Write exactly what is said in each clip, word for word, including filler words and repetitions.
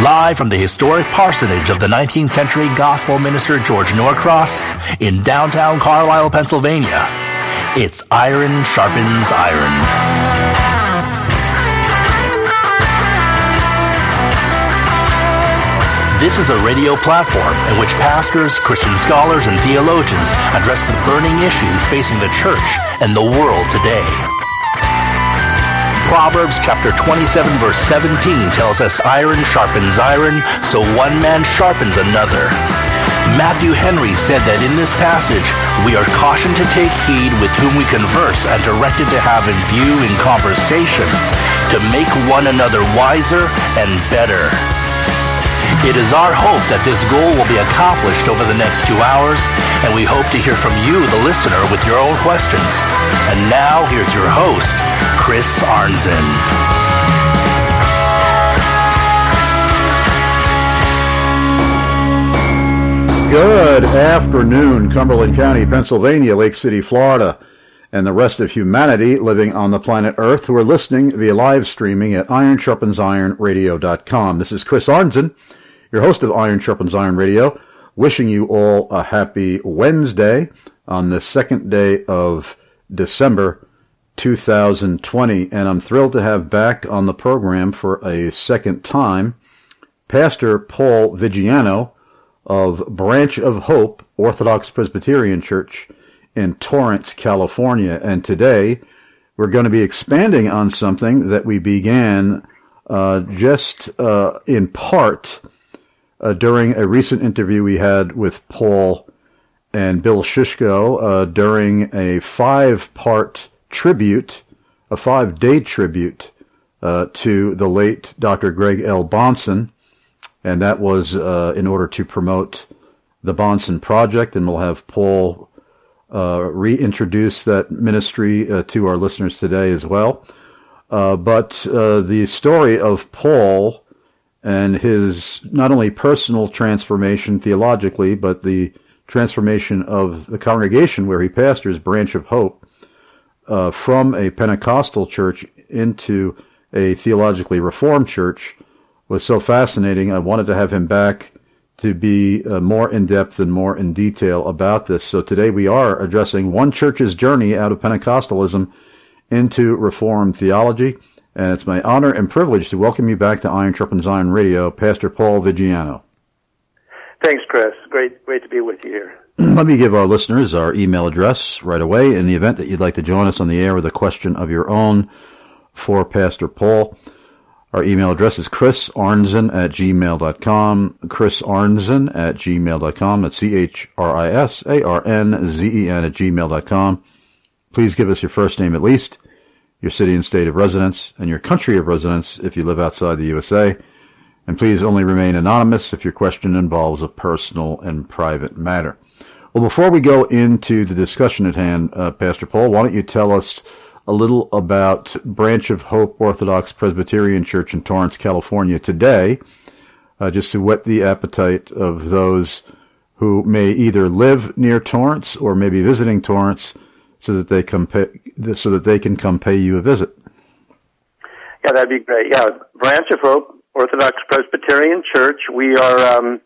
Live from the historic parsonage of the nineteenth century gospel minister George Norcross in downtown Carlisle, Pennsylvania, it's Iron Sharpens Iron. This is a radio platform in which pastors, Christian scholars, and theologians address the burning issues facing the church and the world today. Proverbs chapter twenty-seven verse seventeen tells us iron sharpens iron, so one man sharpens another. Matthew Henry said that in this passage, we are cautioned to take heed with whom we converse and directed to have in view in conversation to make one another wiser and better. It is our hope that this goal will be accomplished over the next two hours, and we hope to hear from you, the listener, with your own questions. And now, here's your host, Chris Arnzen. Good afternoon, Cumberland County, Pennsylvania, Lake City, Florida, and the rest of humanity living on the planet Earth who are listening via live streaming at iron sharpens iron radio dot com. This is Chris Arnzen, your host of Iron Sharpens Iron Radio, wishing you all a happy Wednesday on the second day of December two thousand twenty. And I'm thrilled to have back on the program for a second time Pastor Paul Vigiano of Branch of Hope Orthodox Presbyterian Church in Torrance, California. And today we're going to be expanding on something that we began uh, just uh, in part Uh, during a recent interview we had with Paul and Bill Shishko uh, during a five-part tribute, a five-day tribute uh, to the late Doctor Greg L. Bahnsen, and that was uh, in order to promote the Bahnsen Project, and we'll have Paul uh, reintroduce that ministry uh, to our listeners today as well. Uh, but uh, the story of Paul and his not only personal transformation theologically, but the transformation of the congregation where he pastors, Branch of Hope, uh, from a Pentecostal church into a theologically reformed church, was so fascinating. I wanted to have him back to be uh, more in-depth and more in detail about this. So today we are addressing one church's journey out of Pentecostalism into Reformed theology. And it's my honor and privilege to welcome you back to Iron Sharpens Iron Radio, Pastor Paul Vigiano. Thanks, Chris. Great, great to be with you here. Let me give our listeners our email address right away in the event that you'd like to join us on the air with a question of your own for Pastor Paul. Our email address is chris arnzen at gmail dot com, chris arnzen at gmail dot com. That's C H R I S A R N Z E N at gmail dot com. Please give us your first name at least, your city and state of residence, and your country of residence if you live outside the U S A. And please only remain anonymous if your question involves a personal and private matter. Well, before we go into the discussion at hand, uh, Pastor Paul, why don't you tell us a little about Branch of Hope Orthodox Presbyterian Church in Torrance, California today, uh, just to whet the appetite of those who may either live near Torrance or may be visiting Torrance, so that they come pay, so that they can come pay you a visit. Yeah, that'd be great. Yeah, Branch of Hope Orthodox Presbyterian Church. We are um,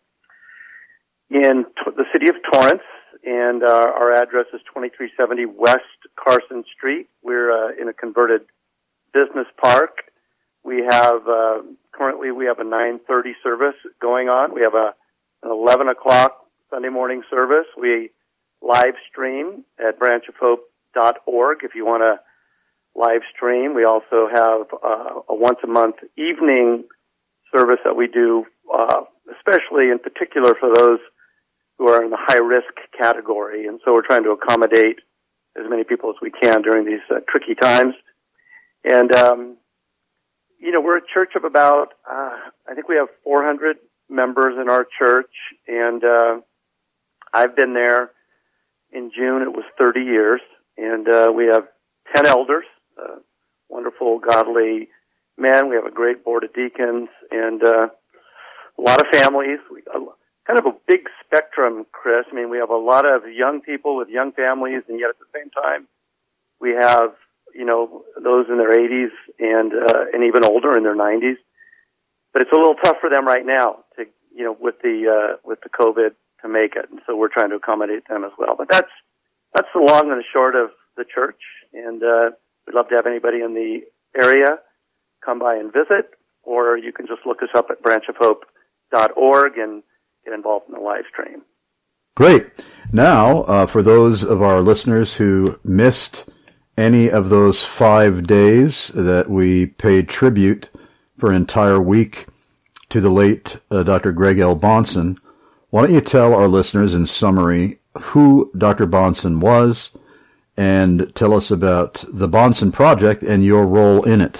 in t- the city of Torrance, and uh, our address is twenty-three seventy West Carson Street. We're uh, in a converted business park. We have uh, currently we have a nine thirty service going on. We have a an eleven o'clock Sunday morning service. We live stream at branch of hope dot org if you want to live stream. We also have uh, a once a month evening service that we do, uh, especially in particular for those who are in the high risk category. And so we're trying to accommodate as many people as we can during these uh, tricky times. And, um, you know, we're a church of about, uh, I think we have four hundred members in our church, and uh, I've been there. In June, it was thirty years, and uh, we have ten elders, uh, wonderful, godly men. We have a great board of deacons, and uh, a lot of families. We, uh, kind of a big spectrum, Chris. I mean, we have a lot of young people with young families, and yet at the same time, we have, you know, those in their eighties and uh, and even older in their nineties. but it's a little tough for them right now to, you know, with the uh, with the COVID to make it, and so we're trying to accommodate them as well. But that's that's the long and the short of the church, and uh, we'd love to have anybody in the area come by and visit, or you can just look us up at branch of hope dot org and get involved in the live stream. Great. Now, uh, for those of our listeners who missed any of those five days that we paid tribute for an entire week to the late uh, Doctor Greg L. Bahnsen, why don't you tell our listeners in summary who Doctor Bahnsen was and tell us about the Bahnsen Project and your role in it.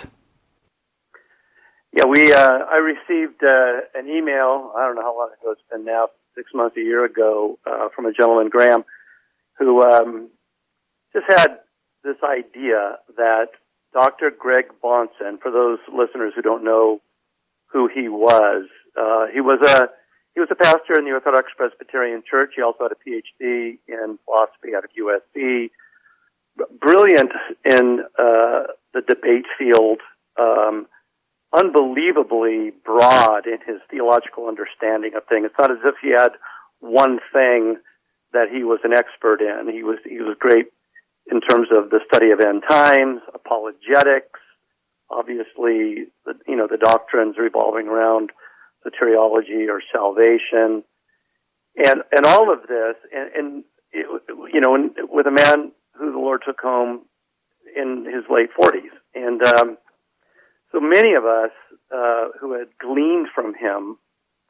Yeah, we. Uh, I received uh, an email, I don't know how long ago it's been now, six months, a year ago, uh, from a gentleman, Graham, who um, just had this idea that Doctor Greg Bahnsen, for those listeners who don't know who he was, uh, he was a he was a pastor in the Orthodox Presbyterian Church. He also had a P H D in philosophy out of U S C. Brilliant in uh, the debate field, um, unbelievably broad in his theological understanding of things. It's not as if he had one thing that he was an expert in. He was he was great in terms of the study of end times, apologetics, obviously, the, you know, the doctrines revolving around soteriology or salvation, and and all of this, and, and it, you know, and with a man who the Lord took home in his late forties, and um, so many of us uh, who had gleaned from him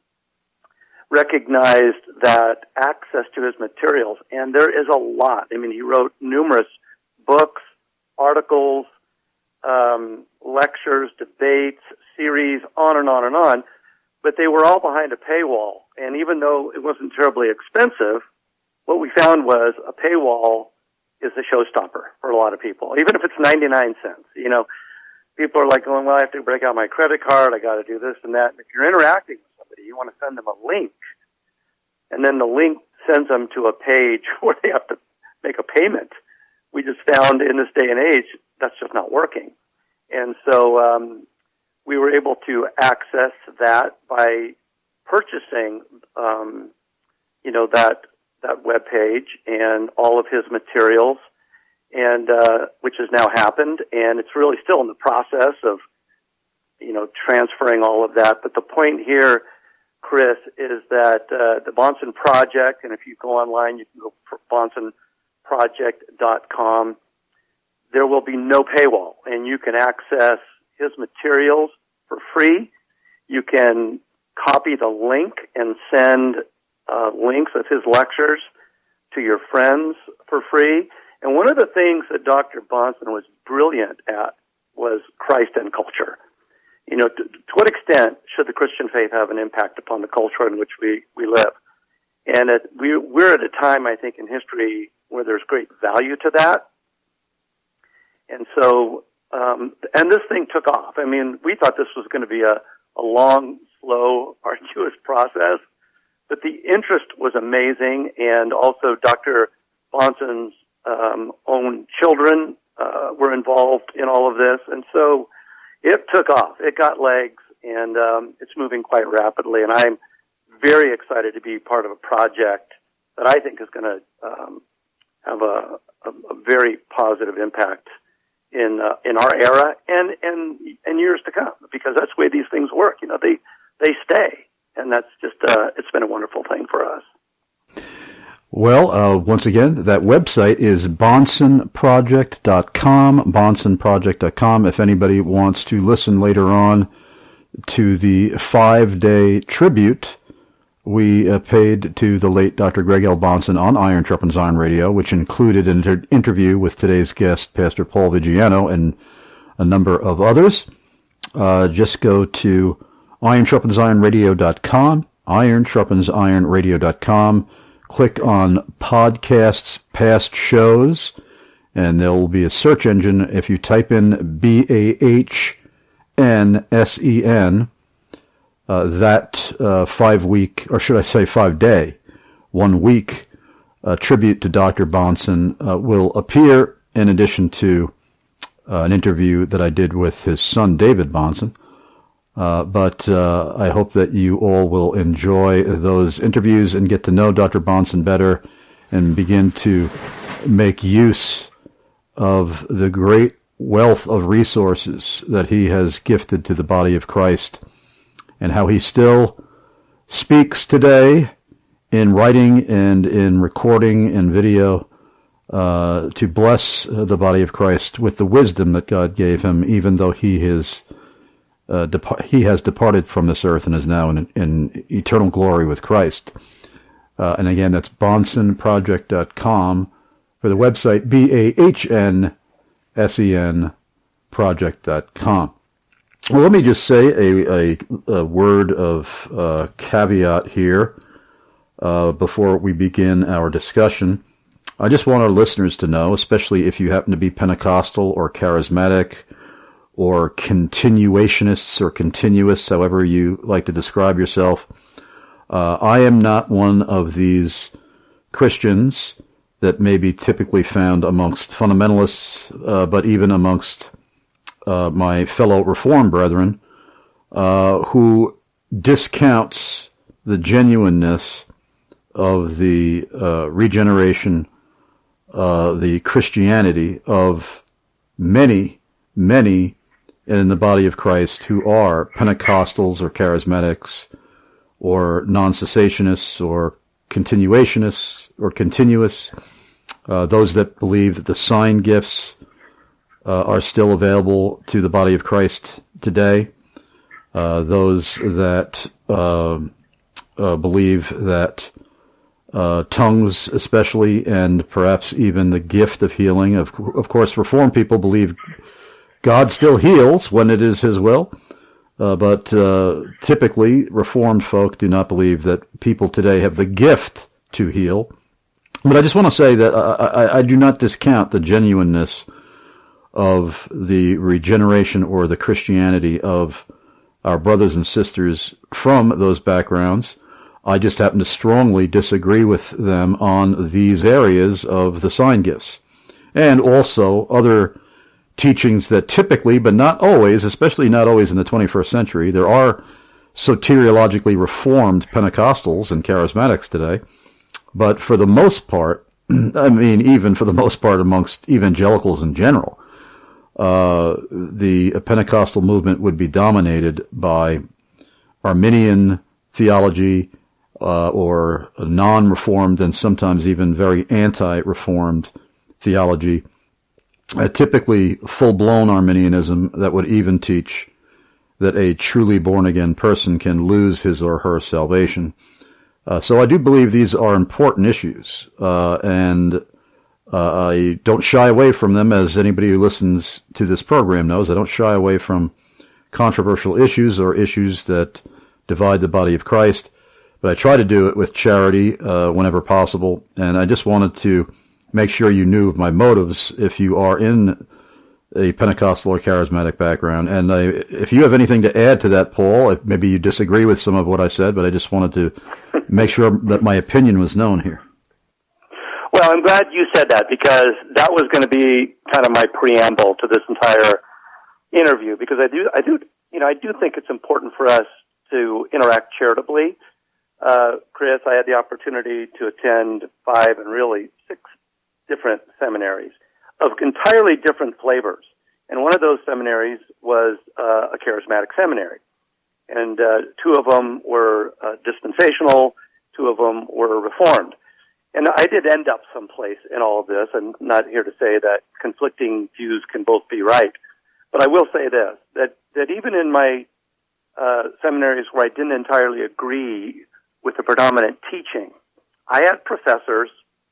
recognized that access to his materials, and there is a lot. I mean, he wrote numerous books, articles, um, lectures, debates, series, on and on and on, but they were all behind a paywall. And even though it wasn't terribly expensive, what we found was a paywall is a showstopper for a lot of people, even if it's ninety-nine cents. You know, people are like going, well, I have to break out my credit card, I got to do this and that. And if you're interacting with somebody, you want to send them a link, and then the link sends them to a page where they have to make a payment. We just found in this day and age, that's just not working. And so um, we were able to access that by purchasing, um, you know, that that web page and all of his materials, and uh, which has now happened, and it's really still in the process of, you know, transferring all of that. But the point here, Chris, is that uh, the Bahnsen Project, and if you go online, you can go to bahnsen project dot com. There will be no paywall, and you can access his materials for free. You can copy the link and send uh, links of his lectures to your friends for free. And one of the things that Doctor Bahnsen was brilliant at was Christ and culture. You know, to, to what extent should the Christian faith have an impact upon the culture in which we, we live? And it, we, we're at a time, I think, in history where there's great value to that. And so, um, and this thing took off. I mean, we thought this was going to be a, a long, slow, arduous process, but the interest was amazing. And also Doctor Bahnsen's um, own children uh, were involved in all of this. And so it took off. It got legs, and um, it's moving quite rapidly. And I'm very excited to be part of a project that I think is going to um, have a, a, a very positive impact in uh, in our era and, and and years to come, because that's the way these things work. You know, they they stay, and that's just uh, it's been a wonderful thing for us. Well, uh, once again, that website is bahnsen project dot com, bahnsen project dot com. If anybody wants to listen later on to the five-day tribute we uh, paid to the late Doctor Greg L. Bahnsen on Iron Sharpens Iron Radio, which included an inter- interview with today's guest, Pastor Paul Vigiano, and a number of others, uh, just go to iron sharpens iron radio dot com, iron sharpens iron radio dot com, click on Podcasts Past Shows, and there will be a search engine. If you type in B A H N S E N, Uh, that uh, five-week, or should I say five-day, one-week uh, tribute to Doctor Bahnsen uh, will appear in addition to uh, an interview that I did with his son, David Bahnsen. Uh, but uh, I hope that you all will enjoy those interviews and get to know Doctor Bahnsen better and begin to make use of the great wealth of resources that he has gifted to the body of Christ, and how he still speaks today in writing and in recording and video uh, to bless the body of Christ with the wisdom that God gave him, even though he is uh, dep- he has departed from this earth and is now in, in eternal glory with Christ. Uh, and again, that's bahnsen project dot com for the website, B A H N S E N project dot com. Well, let me just say a, a, a word of uh, caveat here uh, before we begin our discussion. I just want our listeners to know, especially if you happen to be Pentecostal or charismatic or continuationists or continuists, however you like to describe yourself, uh, I am not one of these Christians that may be typically found amongst fundamentalists, uh, but even amongst uh, my fellow Reformed brethren, uh, who discounts the genuineness of the uh, regeneration, uh, the Christianity of many, many in the body of Christ who are Pentecostals or charismatics or non-cessationists or continuationists or continuous, uh, those that believe that the sign gifts uh, are still available to the body of Christ today, uh, those that uh, uh, believe that uh, tongues especially, and perhaps even the gift of healing. Of, of course, Reformed people believe God still heals when it is his will. Uh, but uh, typically, Reformed folk do not believe that people today have the gift to heal. But I just want to say that I, I, I do not discount the genuineness of the regeneration or the Christianity of our brothers and sisters from those backgrounds. I just happen to strongly disagree with them on these areas of the sign gifts, and also other teachings that typically, but not always, especially not always in the twenty-first century, there are soteriologically reformed Pentecostals and charismatics today, but for the most part, I mean, even for the most part amongst evangelicals in general, uh, the Pentecostal movement would be dominated by Arminian theology, uh, or non-reformed and sometimes even very anti-reformed theology. Uh, typically full-blown Arminianism that would even teach that a truly born-again person can lose his or her salvation. Uh, so I do believe these are important issues, uh, and uh, I don't shy away from them, as anybody who listens to this program knows. I don't shy away from controversial issues or issues that divide the body of Christ, but I try to do it with charity uh, whenever possible, and I just wanted to make sure you knew of my motives if you are in a Pentecostal or charismatic background. And I, if you have anything to add to that, Paul, if maybe you disagree with some of what I said, but I just wanted to make sure that my opinion was known here. Well, I'm glad you said that, because that was going to be kind of my preamble to this entire interview, because I do, I do, you know, I do think it's important for us to interact charitably. Uh, Chris, I had the opportunity to attend five and really six different seminaries of entirely different flavors. And one of those seminaries was uh, a charismatic seminary. And uh, two of them were uh, dispensational, two of them were reformed. And I did end up someplace in all of this. I'm not here to say that conflicting views can both be right. But I will say this, that, that even in my uh, seminaries where I didn't entirely agree with the predominant teaching, I had professors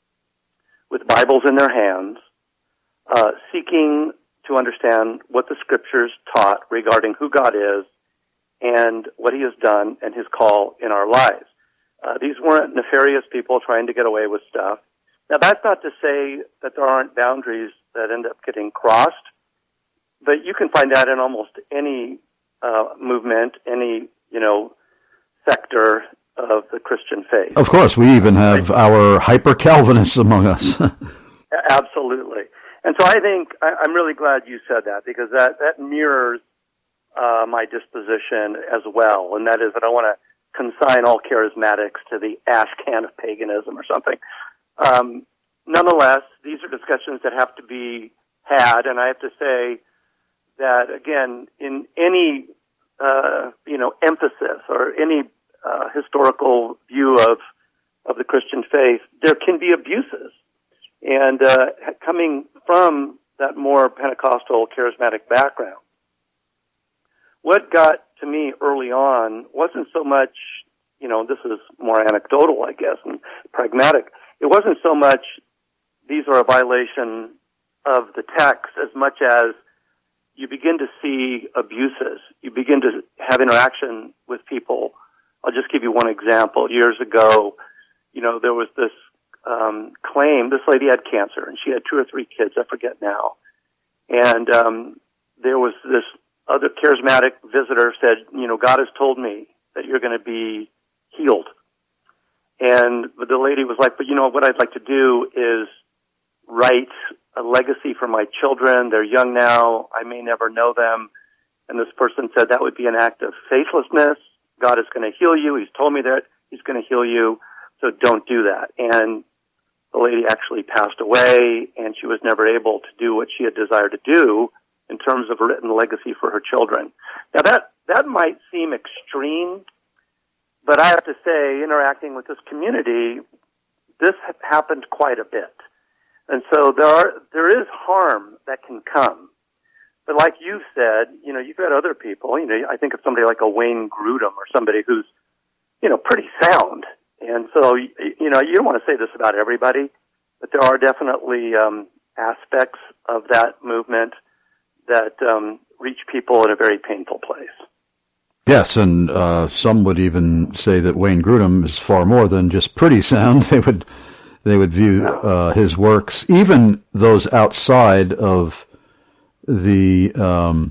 with Bibles in their hands, uh, seeking to understand what the Scriptures taught regarding who God is and what he has done and his call in our lives. Uh, these weren't nefarious people trying to get away with stuff. Now, that's not to say that there aren't boundaries that end up getting crossed, but you can find that in almost any uh, movement, any, you know, sector of the Christian faith. Of course, we even have our hyper-Calvinists among us. Absolutely. And so I think, I, I'm really glad you said that, because that, that mirrors uh, my disposition as well, and that is that I want to consign all charismatics to the ash can of paganism or something. Um, nonetheless, these are discussions that have to be had, and I have to say that, again, in any, uh, you know, emphasis or any uh, historical view of, of the Christian faith, there can be abuses. And uh, coming from that more Pentecostal charismatic background, what got to me early on wasn't so much, you know, this is more anecdotal, I guess, and pragmatic. It wasn't so much these are a violation of the text as much as you begin to see abuses. You begin to have interaction with people. I'll just give you one example. Years ago, you know, there was this um, claim. This lady had cancer, and she had two or three kids. I forget now. And um, there was this other charismatic visitor said, you know, God has told me that you're going to be healed. And the lady was like, but you know, what I'd like to do is write a legacy for my children. They're young now. I may never know them. And this person said that would be an act of faithlessness. God is going to heal you. He's told me that he's going to heal you. So don't do that. And the lady actually passed away, and she was never able to do what she had desired to do in terms of a written legacy for her children. Now that, that might seem extreme, but I have to say, interacting with this community, this happened quite a bit. And so there are, there is harm that can come. But like you said, you know, you've got other people, you know, I think of somebody like a Wayne Grudem or somebody who's, you know, pretty sound. And so, you know, you don't want to say this about everybody, but there are definitely um, aspects of that movement that um, reach people in a very painful place. Yes, and uh, some would even say that Wayne Grudem is far more than just pretty sound. They would they would view uh, his works, even those outside of the um,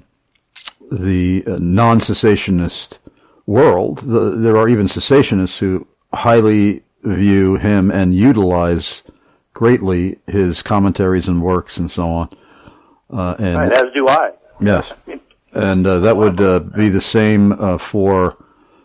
the non-cessationist world. The, there are even cessationists who highly view him and utilize greatly his commentaries and works and so on. Uh, and right, as do I. Yes. And uh, that would uh, be the same uh, for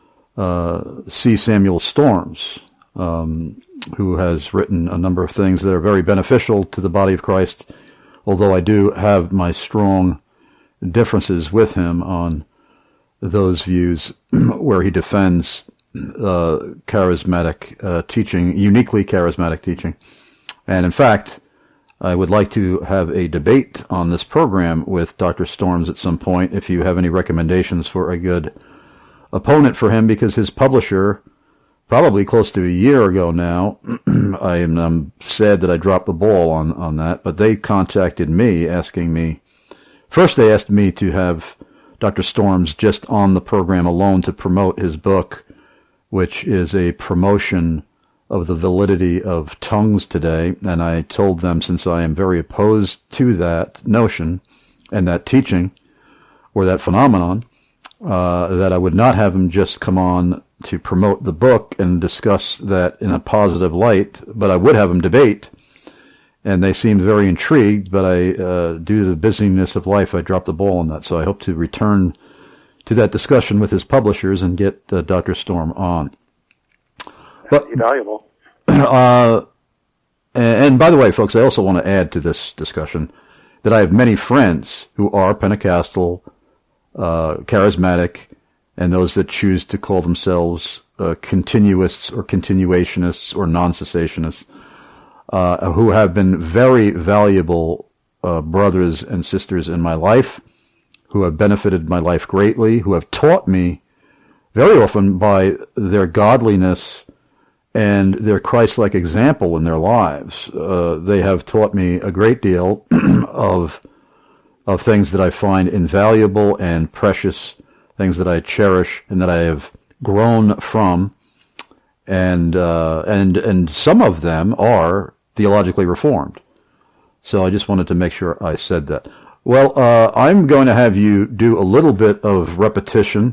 uh, C. Samuel Storms, um, who has written a number of things that are very beneficial to the body of Christ, although I do have my strong differences with him on those views where he defends uh, charismatic uh, teaching, uniquely charismatic teaching. And in fact, I would like to have a debate on this program with Doctor Storms at some point, if you have any recommendations for a good opponent for him, because his publisher, probably close to a year ago now, I am I'm sad that I dropped the ball on, on that, but they contacted me asking me, first they asked me to have Doctor Storms just on the program alone to promote his book, which is a promotion of the validity of tongues today, and I told them, since I am very opposed to that notion and that teaching or that phenomenon, uh, that I would not have him just come on to promote the book and discuss that in a positive light, but I would have him debate. And they seemed very intrigued, but I, uh, due to the busyness of life, I dropped the ball on that. So I hope to return to that discussion with his publishers and get uh, Doctor Storm on. But, valuable. Uh, and, and by the way, folks, I also want to add to this discussion that I have many friends who are Pentecostal, uh, charismatic, and those that choose to call themselves uh, continuists or continuationists or non-cessationists, uh, who have been very valuable uh, brothers and sisters in my life, who have benefited my life greatly, who have taught me very often by their godliness and their Christ-like example in their lives. Uh, they have taught me a great deal of of things that I find invaluable and precious, things that I cherish and that I have grown from, and uh, and and some of them are theologically reformed. So I just wanted to make sure I said that. Well, uh, I'm going to have you do a little bit of repetition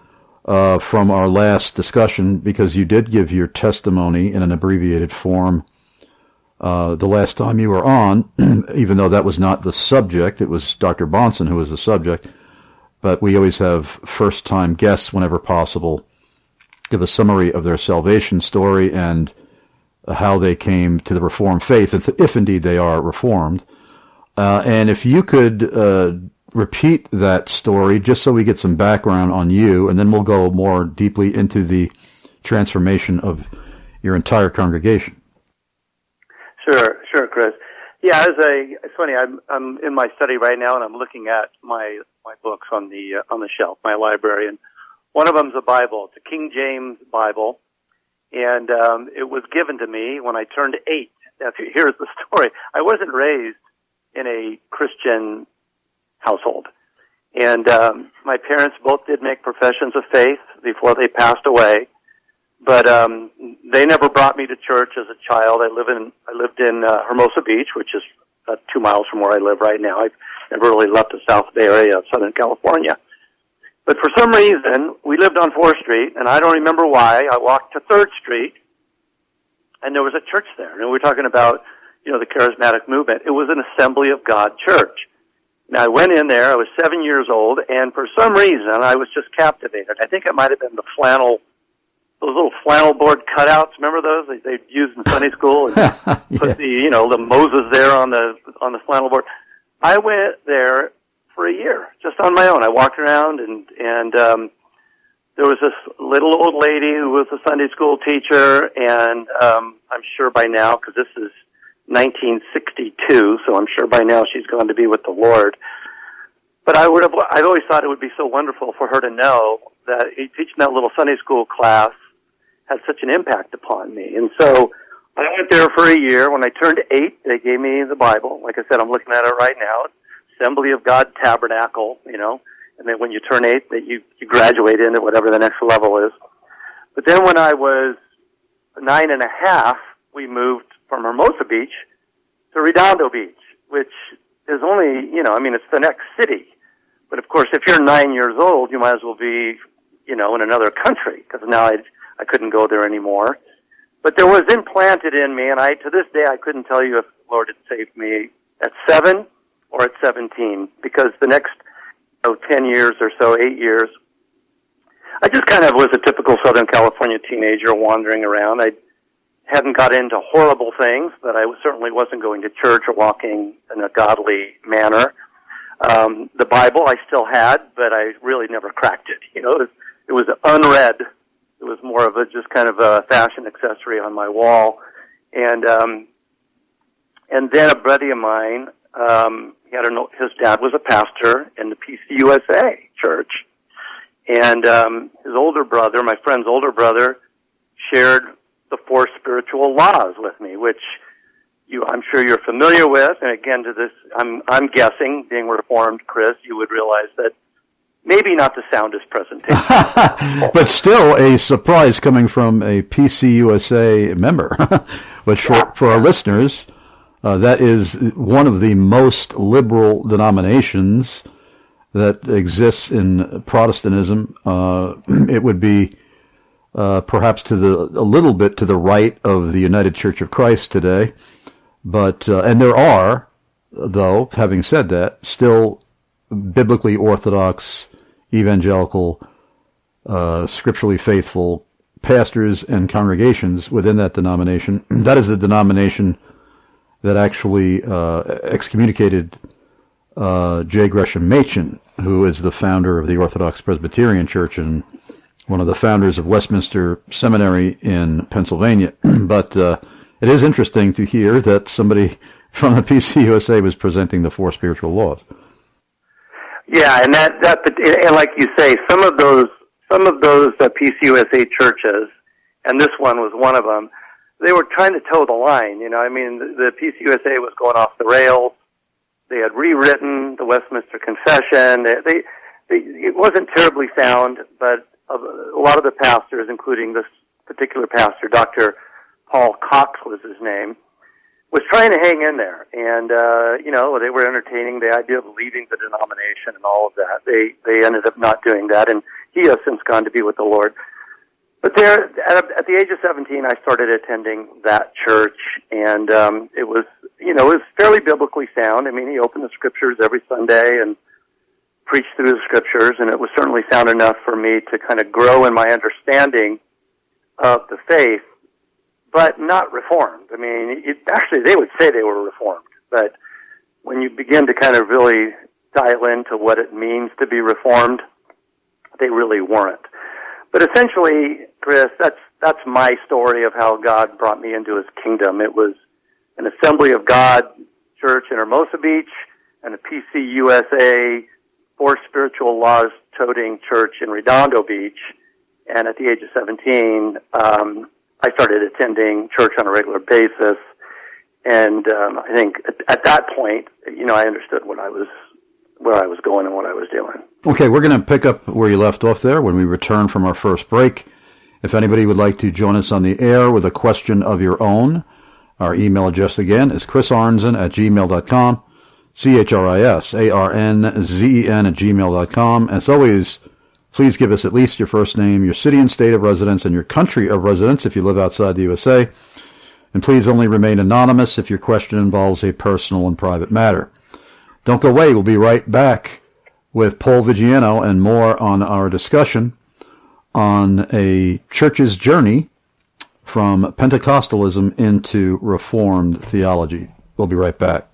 Uh, from our last discussion, because you did give your testimony in an abbreviated form uh, the last time you were on, even though that was not the subject. It was Doctor Bahnsen who was the subject. but we always have first-time guests whenever possible give a summary of their salvation story and how they came to the Reformed faith, if, if indeed they are Reformed. Uh, and if you could uh, repeat that story, just so we get some background on you, and then we'll go more deeply into the transformation of your entire congregation. Sure, sure, Chris. Yeah, as a, it's funny. I'm I'm in my study right now, and I'm looking at my my books on the uh, on the shelf, my library, and one of them's a Bible. It's a King James Bible. And um, it was given to me when I turned eight. Now, here's the story. I wasn't raised in a Christian household. And um, my parents both did make professions of faith before they passed away. But um, they never brought me to church as a child. I live in I lived in uh, Hermosa Beach, which is about two miles from where I live right now. I've never really left the South Bay Area of Southern California. But for some reason, we lived on fourth Street, and I don't remember why. I walked to third Street, and there was a church there. And we were talking about, you know, the charismatic movement. It was an Assembly of God church. Now, I went in there. I was seven years old, and for some reason, I was just captivated. I think it might have been the flannel, those little flannel board cutouts. Remember those they they used in Sunday school? And yeah. Put the, you know, the Moses there on the on the flannel board. I went there for a year, just on my own. I walked around, and and um, there was this little old lady who was a Sunday school teacher, and um, I'm sure by now, because this is nineteen sixty-two, so I'm sure by now she's gone to be with the Lord. But I would have, I've always thought it would be so wonderful for her to know that teaching that little Sunday school class had such an impact upon me. And so I went there for a year. When I turned eight, they gave me the Bible. Like I said, I'm looking at it right now. Assembly of God Tabernacle, you know, and then when you turn eight, that you, you graduate into whatever the next level is. But then when I was nine and a half, we moved from Hermosa Beach to Redondo Beach, which is only, you know, I mean, it's the next city. But of course, if you're nine years old, you might as well be, you know, in another country, because now I, I couldn't go there anymore. But there was implanted in me, and I, to this day, I couldn't tell you if the Lord had saved me at seven or at seventeen, because the next you know, ten years or so, eight years, I just kind of was a typical Southern California teenager wandering around. I hadn't got into horrible things, but I certainly wasn't going to church or walking in a godly manner. Um, the Bible I still had, but I really never cracked it. You know, it was, it was unread. It was more of a just kind of a fashion accessory on my wall. And um, and then a buddy of mine, um, he had a, his dad was a pastor in the P C U S A church, and um, his older brother, my friend's older brother, shared the four spiritual laws with me, which you, I'm sure you're familiar with. And again, to this, I'm I'm guessing, being Reformed, Chris, you would realize that maybe not the soundest presentation, but still a surprise coming from a P C U S A member, which for, yeah. for our listeners. Uh, that is one of the most liberal denominations that exists in Protestantism. Uh, it would be uh, perhaps to the a little bit to the right of the United Church of Christ today, but uh, and there are, though, having said that, still biblically orthodox, evangelical, uh, scripturally faithful pastors and congregations within that denomination. That is the denomination that actually uh, excommunicated uh, J. Gresham Machen, who is the founder of the Orthodox Presbyterian Church and one of the founders of Westminster Seminary in Pennsylvania. But uh, it is interesting to hear that somebody from the P C U S A was presenting the four spiritual laws. Yeah, and that that and like you say, some of those some of those uh, P C U S A churches, and this one was one of them, they were trying to toe the line. You know, I mean, the, the P C U S A was going off the rails. They had rewritten the Westminster Confession. They, they, they it wasn't terribly sound, but a, a lot of the pastors, including this particular pastor, Doctor Paul Cox was his name, was trying to hang in there. And, uh, you know, they were entertaining the idea of leaving the denomination and all of that. They, they ended up not doing that, and he has since gone to be with the Lord. But there, at, at the age of seventeen, I started attending that church, and um, it was, you know, it was fairly biblically sound. I mean, he opened the scriptures every Sunday and preach through the scriptures, and it was certainly sound enough for me to kind of grow in my understanding of the faith, but not reformed. I mean, it, actually, they would say they were reformed, but when you begin to kind of really dial into what it means to be reformed, they really weren't. But essentially, Chris, that's that's my story of how God brought me into His kingdom. It was an Assembly of God church in Hermosa Beach and a P C U S A, Four Spiritual Laws toting church in Redondo Beach. And at the age of seventeen, um, I started attending church on a regular basis. And um, I think at, at that point, you know, I understood what I was, where I was going and what I was doing. Okay, we're going to pick up where you left off there when we return from our first break. If anybody would like to join us on the air with a question of your own, our email address again is chris arnzen at gmail dot com, C H R I S A R N Z E N at gmail dot com. As always, please give us at least your first name, your city and state of residence, and your country of residence if you live outside the U S A. And please only remain anonymous if your question involves a personal and private matter. Don't go away. We'll be right back with Paul Vigiano and more on our discussion on a church's journey from Pentecostalism into Reformed theology. We'll be right back.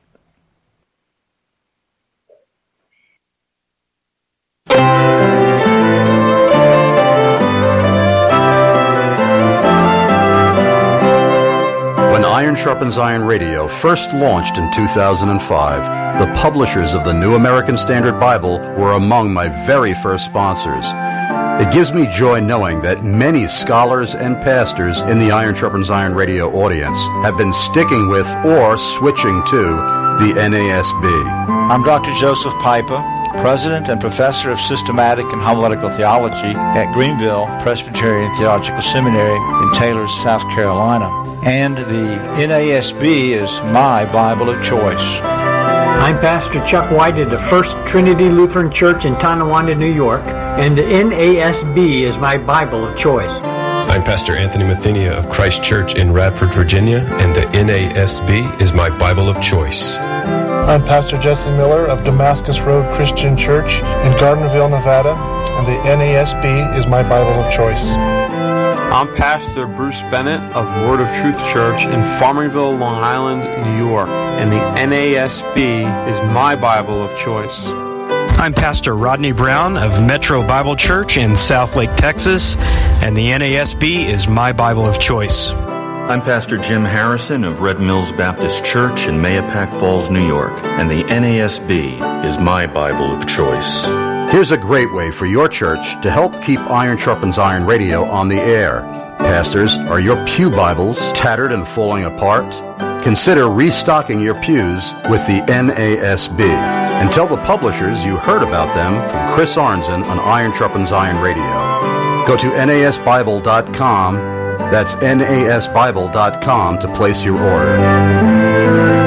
When Iron Sharpens Iron Radio first launched in two thousand five, the publishers of the New American Standard Bible were among my very first sponsors. It gives me joy knowing that many scholars and pastors in the Iron Sharpens Iron Radio audience have been sticking with or switching to the N A S B. I'm Doctor Joseph Pipa, President and Professor of Systematic and Homiletical Theology at Greenville Presbyterian Theological Seminary in Taylor, South Carolina. And the N A S B is my Bible of choice. I'm Pastor Chuck White at the First Trinity Lutheran Church in Tonawanda, New York, and the N A S B is my Bible of choice. I'm Pastor Anthony Mathenia of Christ Church in Radford, Virginia, and the N A S B is my Bible of choice. I'm Pastor Jesse Miller of Damascus Road Christian Church in Gardnerville, Nevada, and the N A S B is my Bible of choice. I'm Pastor Bruce Bennett of Word of Truth Church in Farmingville, Long Island, New York, and the N A S B is my Bible of choice. I'm Pastor Rodney Brown of Metro Bible Church in Southlake, Texas, and the N A S B is my Bible of choice. I'm Pastor Jim Harrison of Red Mills Baptist Church in Mahopac Falls, New York, and the N A S B is my Bible of choice. Here's a great way for your church to help keep Iron Sharpens Iron Radio on the air. Pastors, are your pew Bibles tattered and falling apart? Consider restocking your pews with the N A S B. And tell the publishers you heard about them from Chris Arnzen on Iron Sharpens Iron Radio. Go to N A S Bible dot com. That's N A S Bible dot com to place your order.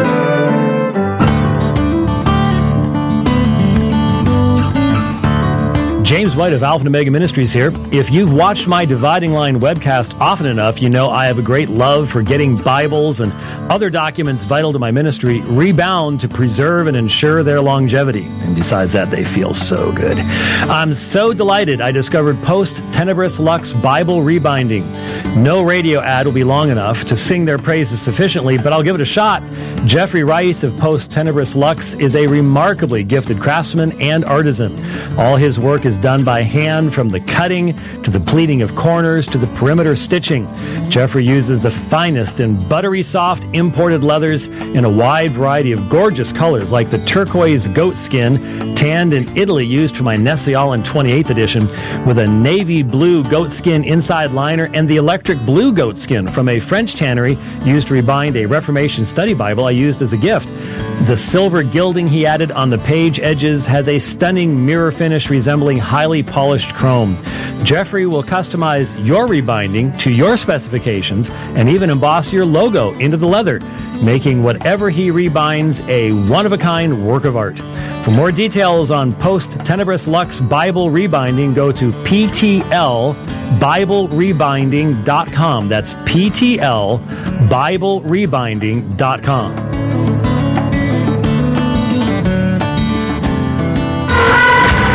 James White of Alpha and Omega Ministries here. If you've watched my Dividing Line webcast often enough, you know I have a great love for getting Bibles and other documents vital to my ministry rebound to preserve and ensure their longevity. And besides that, they feel so good. I'm so delighted I discovered Post Tenebris Lux Bible Rebinding. No radio ad will be long enough to sing their praises sufficiently, but I'll give it a shot. Jeffrey Rice of Post Tenebris Lux is a remarkably gifted craftsman and artisan. All his work is done by hand, from the cutting to the pleating of corners to the perimeter stitching. Jeffrey uses the finest and buttery soft imported leathers in a wide variety of gorgeous colors, like the turquoise goat skin tanned in Italy used for my Nestle Allen twenty-eighth edition, with a navy blue goat skin inside liner, and the electric blue goat skin from a French tannery used to rebind a Reformation study Bible I used as a gift. The silver gilding he added on the page edges has a stunning mirror finish resembling highly polished chrome. Jeffrey will customize your rebinding to your specifications and even emboss your logo into the leather, making whatever he rebinds a one-of-a-kind work of art. For more details on Post Tenebris Lux Bible Rebinding, go to P T L Bible Rebinding dot com. That's P T L Bible Rebinding dot com.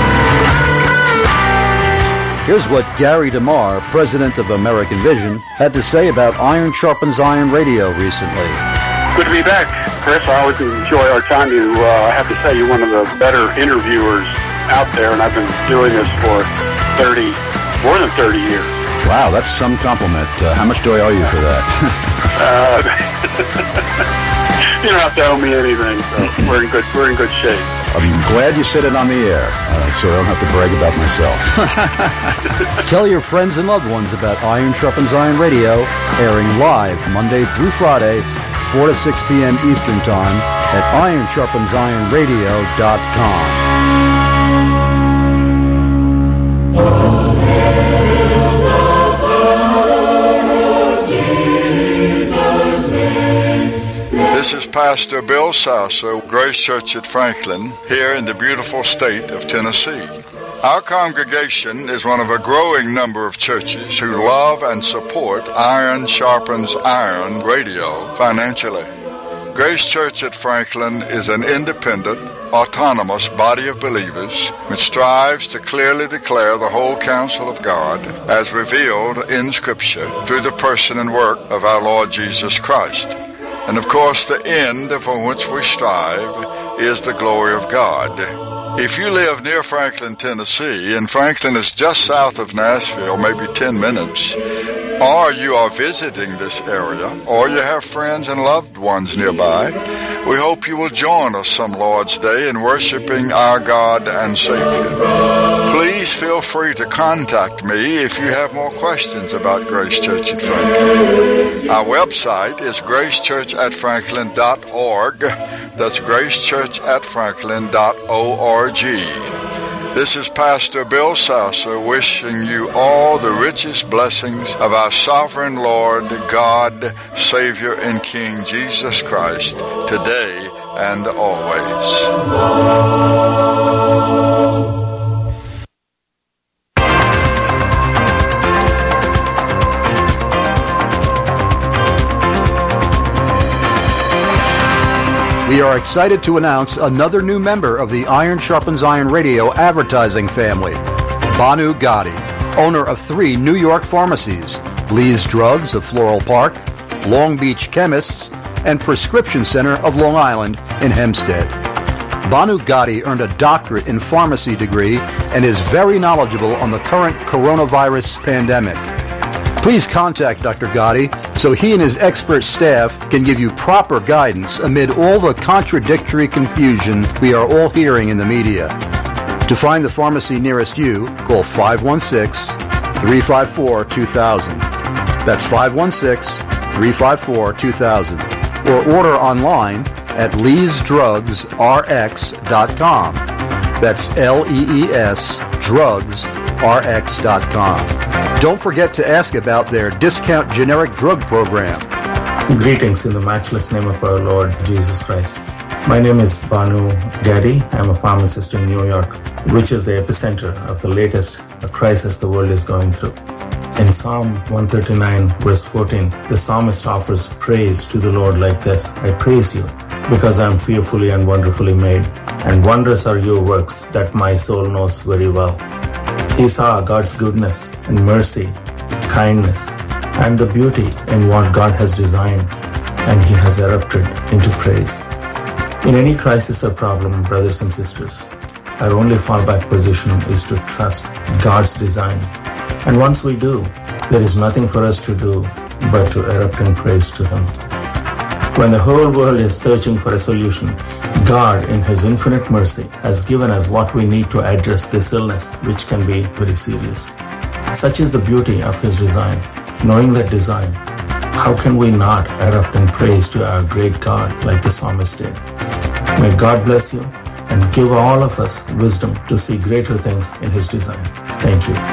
Here's what Gary DeMar, president of American Vision, had to say about Iron Sharpens Iron Radio recently. Good to be back, Chris. I always enjoy our time. You, uh, I have to say, you're one of the better interviewers out there, and I've been doing this for thirty, more than thirty years. Wow, that's some compliment. Uh, how much do I owe you for that? uh, you don't have to owe me anything, so we're in good, we're in good shape. I'm glad you said it on the air, uh, so I don't have to brag about myself. Tell your friends and loved ones about Iron Sharpens Iron Radio, airing live Monday through Friday, four to six p.m. Eastern Time at iron sharpens iron radio dot com. This is Pastor Bill Sasso, Grace Church at Franklin, here in the beautiful state of Tennessee. Our congregation is one of a growing number of churches who love and support Iron Sharpens Iron Radio financially. Grace Church at Franklin is an independent, autonomous body of believers which strives to clearly declare the whole counsel of God as revealed in Scripture through the person and work of our Lord Jesus Christ. And of course, the end for which we strive is the glory of God. If you live near Franklin, Tennessee, and Franklin is just south of Nashville, maybe ten minutes, or you are visiting this area, or you have friends and loved ones nearby, we hope you will join us some Lord's Day in worshiping our God and Savior. Please feel free to contact me if you have more questions about Grace Church at Franklin. Our website is grace church at franklin dot org. That's grace church at franklin dot org. This is Pastor Bill Sasso wishing you all the richest blessings of our sovereign Lord, God, Savior, and King Jesus Christ, today and always. We are excited to announce another new member of the Iron Sharpens Iron Radio advertising family, Banu Gotti, owner of three New York pharmacies, Lee's Drugs of Floral Park, Long Beach Chemists, and Prescription Center of Long Island in Hempstead. Banu Gotti earned a doctorate in pharmacy degree and is very knowledgeable on the current coronavirus pandemic. Please contact Doctor Gotti so he and his expert staff can give you proper guidance amid all the contradictory confusion we are all hearing in the media. To find the pharmacy nearest you, call five one six, three five four, two thousand. That's five one six, three five four, two thousand. Or order online at lees drugs r x dot com. That's L E E S drugs r x dot com. Don't forget to ask about their discount generic drug program. Greetings in the matchless name of our Lord Jesus Christ. My name is Banu Gotti. I'm a pharmacist in New York, which is the epicenter of the latest crisis the world is going through. In Psalm one thirty-nine, verse fourteen, the psalmist offers praise to the Lord like this: I praise you because I am fearfully and wonderfully made, and wondrous are your works that my soul knows very well. He saw God's goodness and mercy, kindness, and the beauty in what God has designed, and he has erupted into praise. In any crisis or problem, brothers and sisters, our only fallback position is to trust God's design. And once we do, there is nothing for us to do but to erupt in praise to him. When the whole world is searching for a solution, God, in his infinite mercy, has given us what we need to address this illness, which can be very serious. Such is the beauty of his design. Knowing that design, how can we not erupt in praise to our great God like the psalmist did? May God bless you and give all of us wisdom to see greater things in his design. Thank you.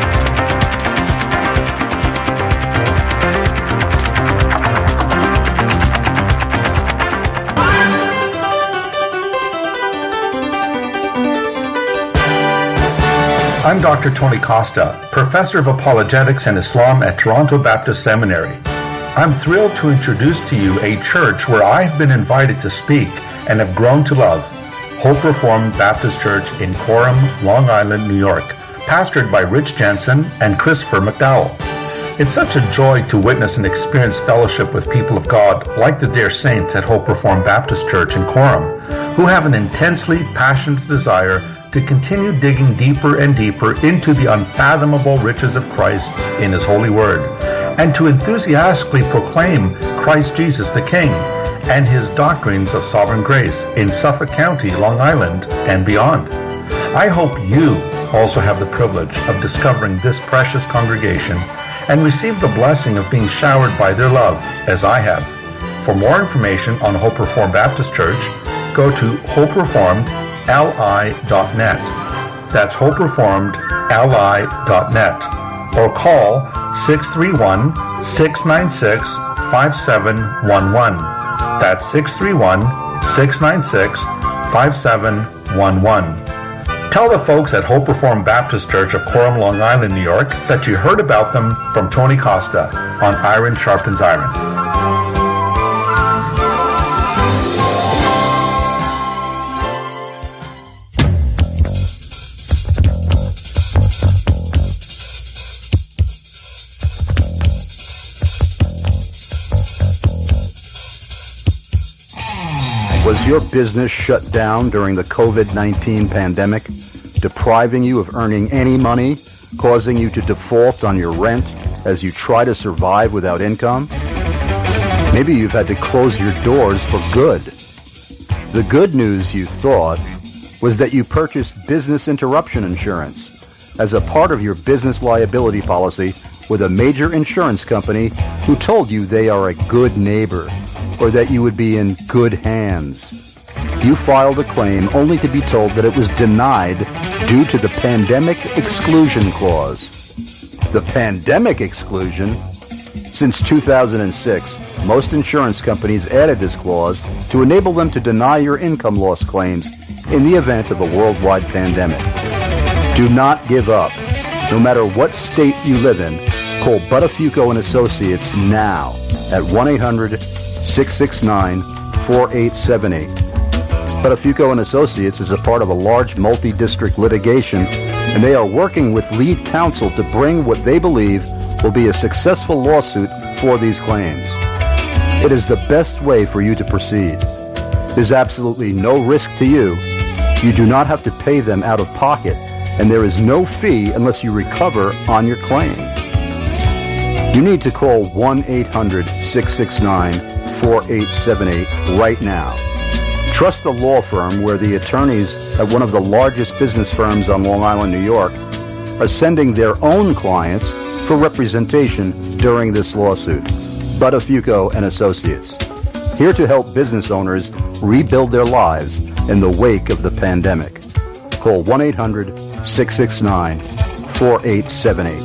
I'm Doctor Tony Costa, Professor of Apologetics and Islam at Toronto Baptist Seminary. I'm thrilled to introduce to you a church where I've been invited to speak and have grown to love, Hope Reformed Baptist Church in Coram, Long Island, New York, pastored by Rich Jensen and Christopher McDowell. It's such a joy to witness and experience fellowship with people of God like the dear saints at Hope Reformed Baptist Church in Coram, who have an intensely passionate desire to continue digging deeper and deeper into the unfathomable riches of Christ in His holy word, and to enthusiastically proclaim Christ Jesus the King and His doctrines of sovereign grace in Suffolk County, Long Island, and beyond. I hope you also have the privilege of discovering this precious congregation and receive the blessing of being showered by their love, as I have. For more information on Hope Reformed Baptist Church, go to hope reformed l i dot net. That's hope reformed l i dot net. Or call six three one, six nine six, five seven one one. That's six three one, six nine six, five seven one one. Tell the folks at Hope Reformed Baptist Church of Coram, Long Island, New York, that you heard about them from Tony Costa on Iron Sharpens Iron. Was your business shut down during the covid nineteen pandemic, depriving you of earning any money, causing you to default on your rent as you try to survive without income? Maybe you've had to close your doors for good. The good news, you thought, was that you purchased business interruption insurance as a part of your business liability policy with a major insurance company who told you they are a good neighbor, or that you would be in good hands. You filed a claim only to be told that it was denied due to the Pandemic Exclusion Clause. The Pandemic Exclusion? Since two thousand six, most insurance companies added this clause to enable them to deny your income loss claims in the event of a worldwide pandemic. Do not give up. No matter what state you live in, call Buttafuoco and Associates now at one eight hundred, six six nine, four eight seven eight. Buttafuoco and Associates is a part of a large multi-district litigation, and they are working with lead counsel to bring what they believe will be a successful lawsuit for these claims. It is the best way for you to proceed. There's absolutely no risk to you. You do not have to pay them out of pocket, and there is no fee unless you recover on your claim. You need to call one eight hundred, six six nine, four eight seven eight right now. Trust the law firm where the attorneys at one of the largest business firms on Long Island, New York, are sending their own clients for representation during this lawsuit. Buttafuoco and Associates, here to help business owners rebuild their lives in the wake of the pandemic. Call one eight hundred, six six nine, four eight seven eight.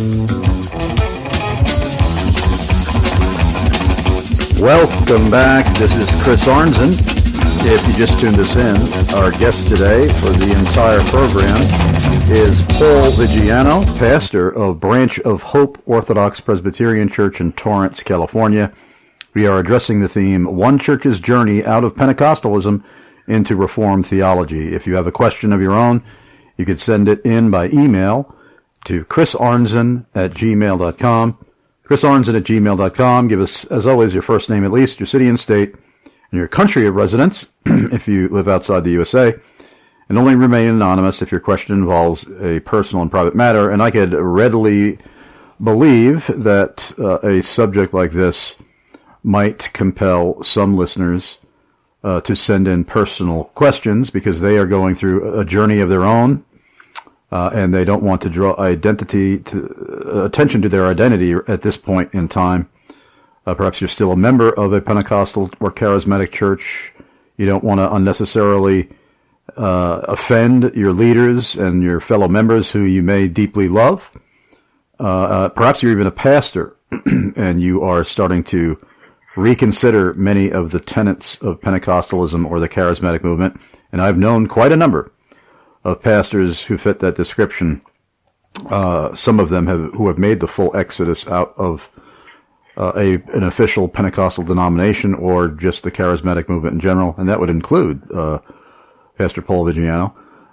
Welcome back. This is Chris Arnzen. If you just tuned us in, our guest today for the entire program is Paul Vigiano, pastor of Branch of Hope Orthodox Presbyterian Church in Torrance, California. We are addressing the theme, One Church's Journey Out of Pentecostalism into Reformed Theology. If you have a question of your own, you could send it in by email to chrisarnzen at gmail dot com. chrisarnzen at gmail dot com. Give us, as always, your first name at least, your city and state, and your country of residence, if you live outside the U S A, and only remain anonymous if your question involves a personal and private matter. And I could readily believe that uh, a subject like this might compel some listeners uh, to send in personal questions because they are going through a journey of their own, uh, and they don't want to draw identity to uh, attention to their identity at this point in time. Uh, perhaps you're still a member of a Pentecostal or charismatic church. You don't want to unnecessarily uh, offend your leaders and your fellow members who you may deeply love. Uh, uh, perhaps you're even a pastor and you are starting to reconsider many of the tenets of Pentecostalism or the charismatic movement. And I've known quite a number of pastors who fit that description. Uh, some of them have who have made the full exodus out of Uh, a an official Pentecostal denomination or just the charismatic movement in general, and that would include uh, Pastor Paul Vigiano.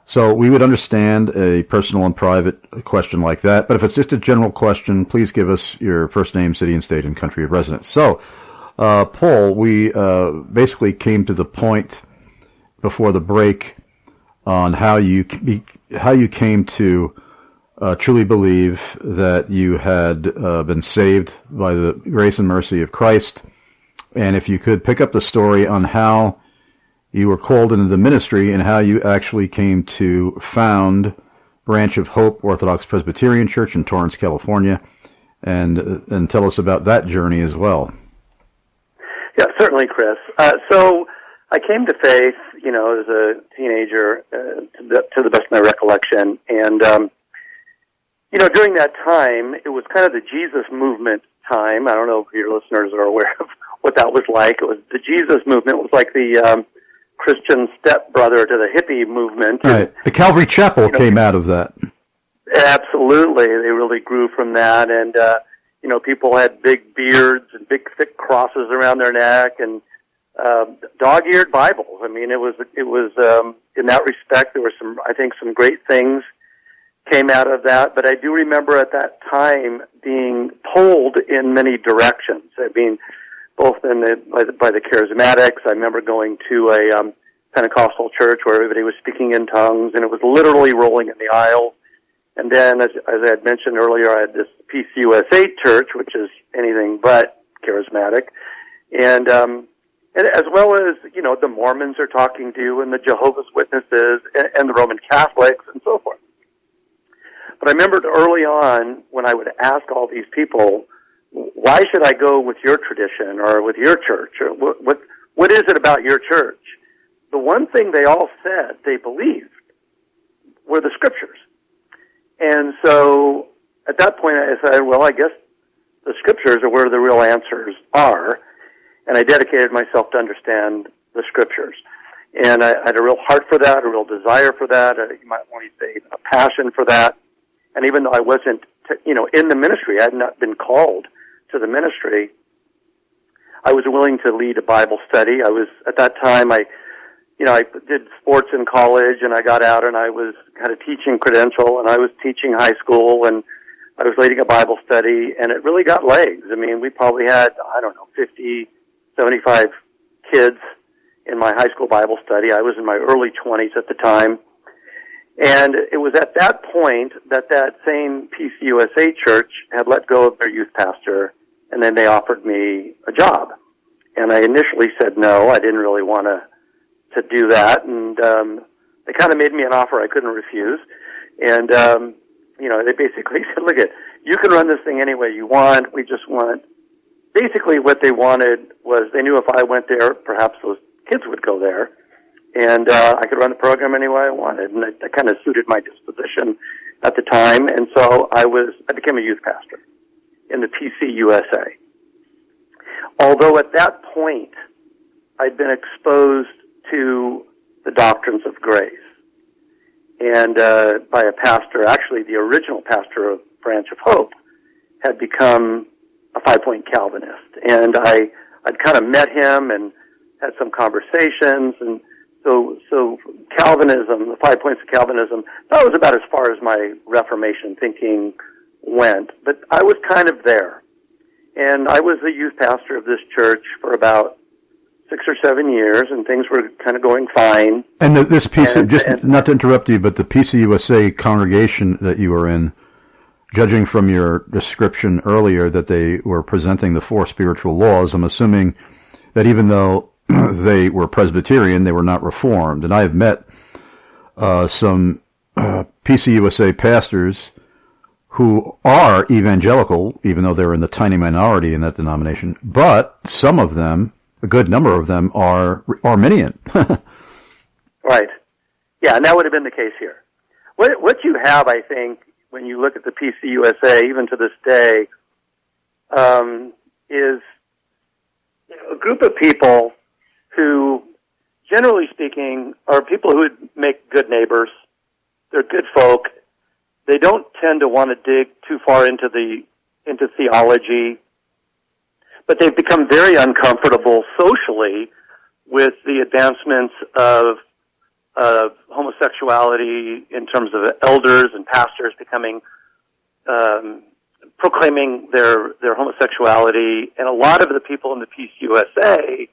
So we would understand a personal and private question like that, but if it's just a general question, please give us your first name, city and state, and country of residence. So, uh, Paul, we uh, basically came to the point before the break on how you how you came to uh, truly believe that you had uh, been saved by the grace and mercy of Christ, and if you could pick up the story on how you were called into the ministry and how you actually came to found Branch of Hope Orthodox Presbyterian Church in Torrance, California, and and tell us about that journey as well. Yeah, certainly, Chris. Uh, so I came to faith, you know, as a teenager, uh, to, the, to the best of my recollection, and um, you know, during that time, it was kind of the Jesus movement time. I don't know if your listeners are aware of what that was like. It was the Jesus movement. It was like the um, Christian stepbrother to the hippie movement. Right. The Calvary Chapel you know, came out of that. Absolutely. They really grew from that. And, uh, you know, people had big beards and big thick crosses around their neck and uh, dog-eared Bibles. I mean, it was, it was um, in that respect, there were some, I think, some great things came out of that. But I do remember at that time being pulled in many directions. I mean, both in the, by, the, by the charismatics. I remember going to a um, Pentecostal church where everybody was speaking in tongues, and it was literally rolling in the aisles. And then, as, as I had mentioned earlier, I had this P C U S A church, which is anything but charismatic, and um, and as well as, you know, the Mormons are talking to you, and the Jehovah's Witnesses, and, and the Roman Catholics, and so forth. But I remembered early on when I would ask all these people, why should I go with your tradition or with your church? Or what, what, what is it about your church? The one thing they all said they believed were the scriptures. And so at that point I said, well, I guess the scriptures are where the real answers are. And I dedicated myself to understand the scriptures. And I, I had a real heart for that, a real desire for that, a, you might want to say a passion for that. And even though I wasn't, t- you know, in the ministry, I had not been called to the ministry, I was willing to lead a Bible study. I was, at that time, I, you know, I did sports in college, and I got out and I was had a teaching credential, and I was teaching high school, and I was leading a Bible study, and it really got legs. I mean, we probably had, I don't know, fifty, seventy-five kids in my high school Bible study. I was in my early twenties at the time. And it was at that point that that same P C U S A church had let go of their youth pastor, and then they offered me a job. And I initially said no. I didn't really want to to do that. And um, they kind of made me an offer I couldn't refuse. And, um, you know, they basically said, look, it, you can run this thing any way you want. We just want, basically what they wanted was they knew if I went there, perhaps those kids would go there. And uh, I could run the program any way I wanted, and that, that kind of suited my disposition at the time. And so I was, I became a youth pastor in the P C U S A. Although at that point, I'd been exposed to the doctrines of grace, and uh, by a pastor, actually the original pastor of Branch of Hope, had become a five-point Calvinist, and I, I'd kind of met him and had some conversations, and So, so Calvinism, the five points of Calvinism, that was about as far as my Reformation thinking went. But I was kind of there. And I was the youth pastor of this church for about six or seven years, and things were kind of going fine. And the, this P C, and, just and, not to interrupt you, but the P C U S A congregation that you were in, judging from your description earlier that they were presenting the four spiritual laws, I'm assuming that even though they were Presbyterian, they were not Reformed. And I have met uh, some uh, P C U S A pastors who are evangelical, even though they're in the tiny minority in that denomination. But some of them, a good number of them, are Arminian. Right. Yeah, and that would have been the case here. What, what you have, I think, when you look at the P C U S A, even to this day, um, is you know, a group of people who, generally speaking, are people who would make good neighbors. They're good folk. They don't tend to want to dig too far into the into theology, but they've become very uncomfortable socially with the advancements of of homosexuality in terms of elders and pastors becoming, um, proclaiming their, their homosexuality. And a lot of the people in the Peace U S A,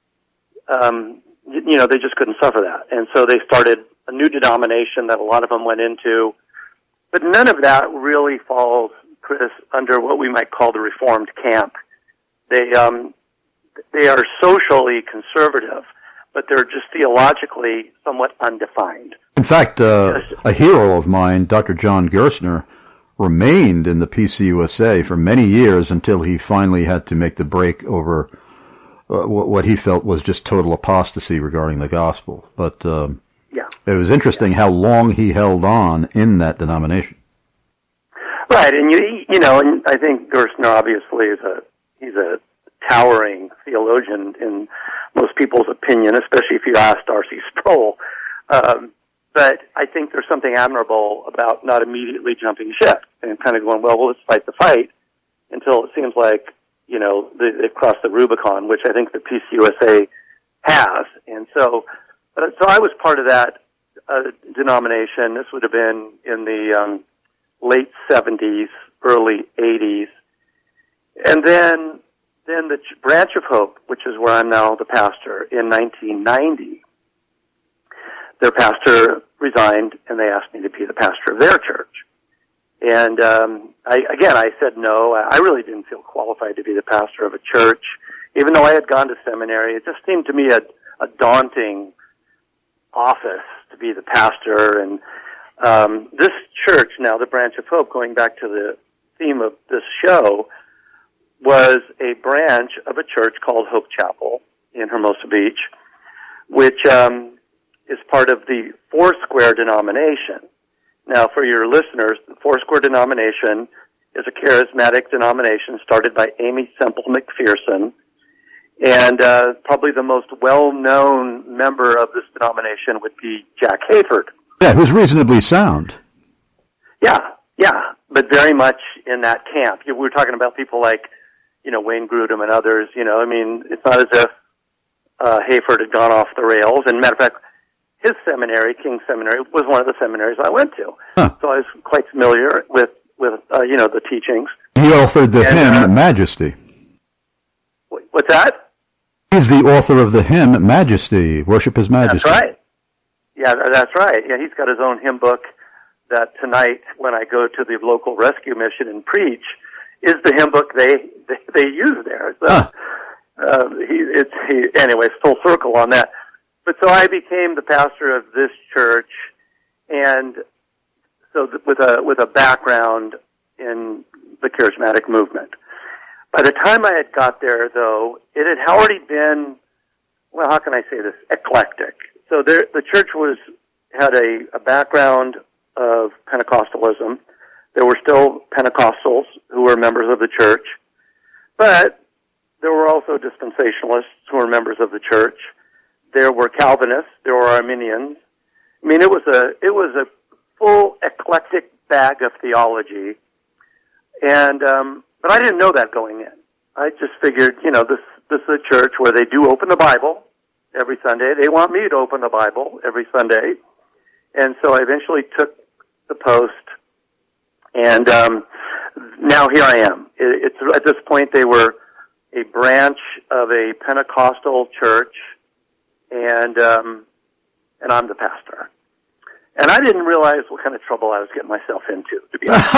um, you know, they just couldn't suffer that. And so they started a new denomination that a lot of them went into. But none of that really falls, Chris, under what we might call the Reformed camp. They, um, they are socially conservative, but they're just theologically somewhat undefined. In fact, uh, a hero of mine, Doctor John Gerstner, remained in the P C U S A for many years until he finally had to make the break over uh, what he felt was just total apostasy regarding the gospel. But um, yeah. it was interesting yeah. how long he held on in that denomination. Right, and you you know, and I think Gerstner obviously is a he's a towering theologian in most people's opinion, especially if you asked R C Sproul. Um, but I think there's something admirable about not immediately jumping ship and kind of going, well, well let's fight the fight until it seems like, you know, they, they've crossed the Rubicon, which I think the P C U S A has. And so, but, so I was part of that uh, denomination. This would have been in the um, late seventies, early eighties. And then Then the Branch of Hope, which is where I'm now the pastor, in nineteen ninety, their pastor resigned, and they asked me to be the pastor of their church. And um, I, again, I said no. I really didn't feel qualified to be the pastor of a church, even though I had gone to seminary. It just seemed to me a, a daunting office to be the pastor. And um, this church now, the Branch of Hope, going back to the theme of this show, was a branch of a church called Hope Chapel in Hermosa Beach, which um, is part of the Foursquare denomination. Now, for your listeners, the Foursquare denomination is a charismatic denomination started by Amy Semple McPherson, and uh, probably the most well-known member of this denomination would be Jack Hayford. Yeah, who's reasonably sound. Yeah, yeah, but very much in that camp. We were talking about people like, you know, Wayne Grudem and others. You know, I mean, it's not as if uh, Hayford had gone off the rails. And matter of fact, his seminary, King Seminary, was one of the seminaries I went to. Huh. So I was quite familiar with, with uh, you know, the teachings. He authored the and, hymn, uh, Majesty. What's that? He's the author of the hymn, Majesty, Worship His Majesty. That's right. Yeah, that's right. Yeah, he's got his own hymn book that tonight, when I go to the local rescue mission and preach, is the hymn book they they, they use there. So, huh. uh, he, it's he, anyway, full circle on that. But so I became the pastor of this church, and so th- with a with a background in the charismatic movement. By the time I had got there, though, it had already been, well, how can I say this, eclectic. So there, the church was had a, a background of Pentecostalism. There were still Pentecostals who were members of the church, but there were also dispensationalists who were members of the church. There were Calvinists. There were Arminians. I mean, it was a it was a full eclectic bag of theology, and um, but I didn't know that going in. I just figured, you know, this this is a church where they do open the Bible every Sunday. They want me to open the Bible every Sunday, and so I eventually took the post. And um, now here I am. It, it's at this point they were a branch of a Pentecostal church, and um, and I'm the pastor. And I didn't realize what kind of trouble I was getting myself into, to be honest.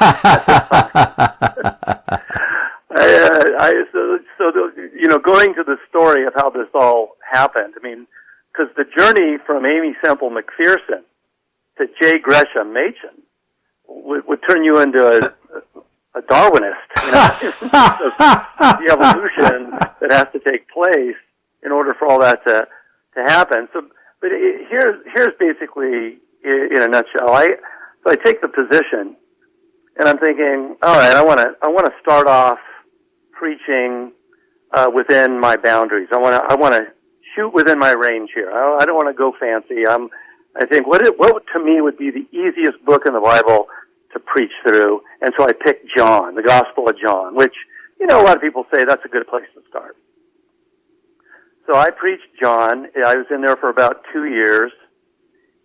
I, uh, I, so, so the, you know, going to the story of how this all happened. I mean, because the journey from Amy Semple McPherson to J. Gresham Machen Would, would turn you into a, a Darwinist, you know, the evolution that has to take place in order for all that to to happen. So, but it, here's here's basically in, in a nutshell. I so I take the position, and I'm thinking, all right, I want to I want to start off preaching uh, within my boundaries. I want to I want to shoot within my range here. I, I don't want to go fancy. I'm I think what it, what to me would be the easiest book in the Bible to preach through, and so I picked John, the Gospel of John, which, you know, a lot of people say that's a good place to start. So I preached John. I was in there for about two years,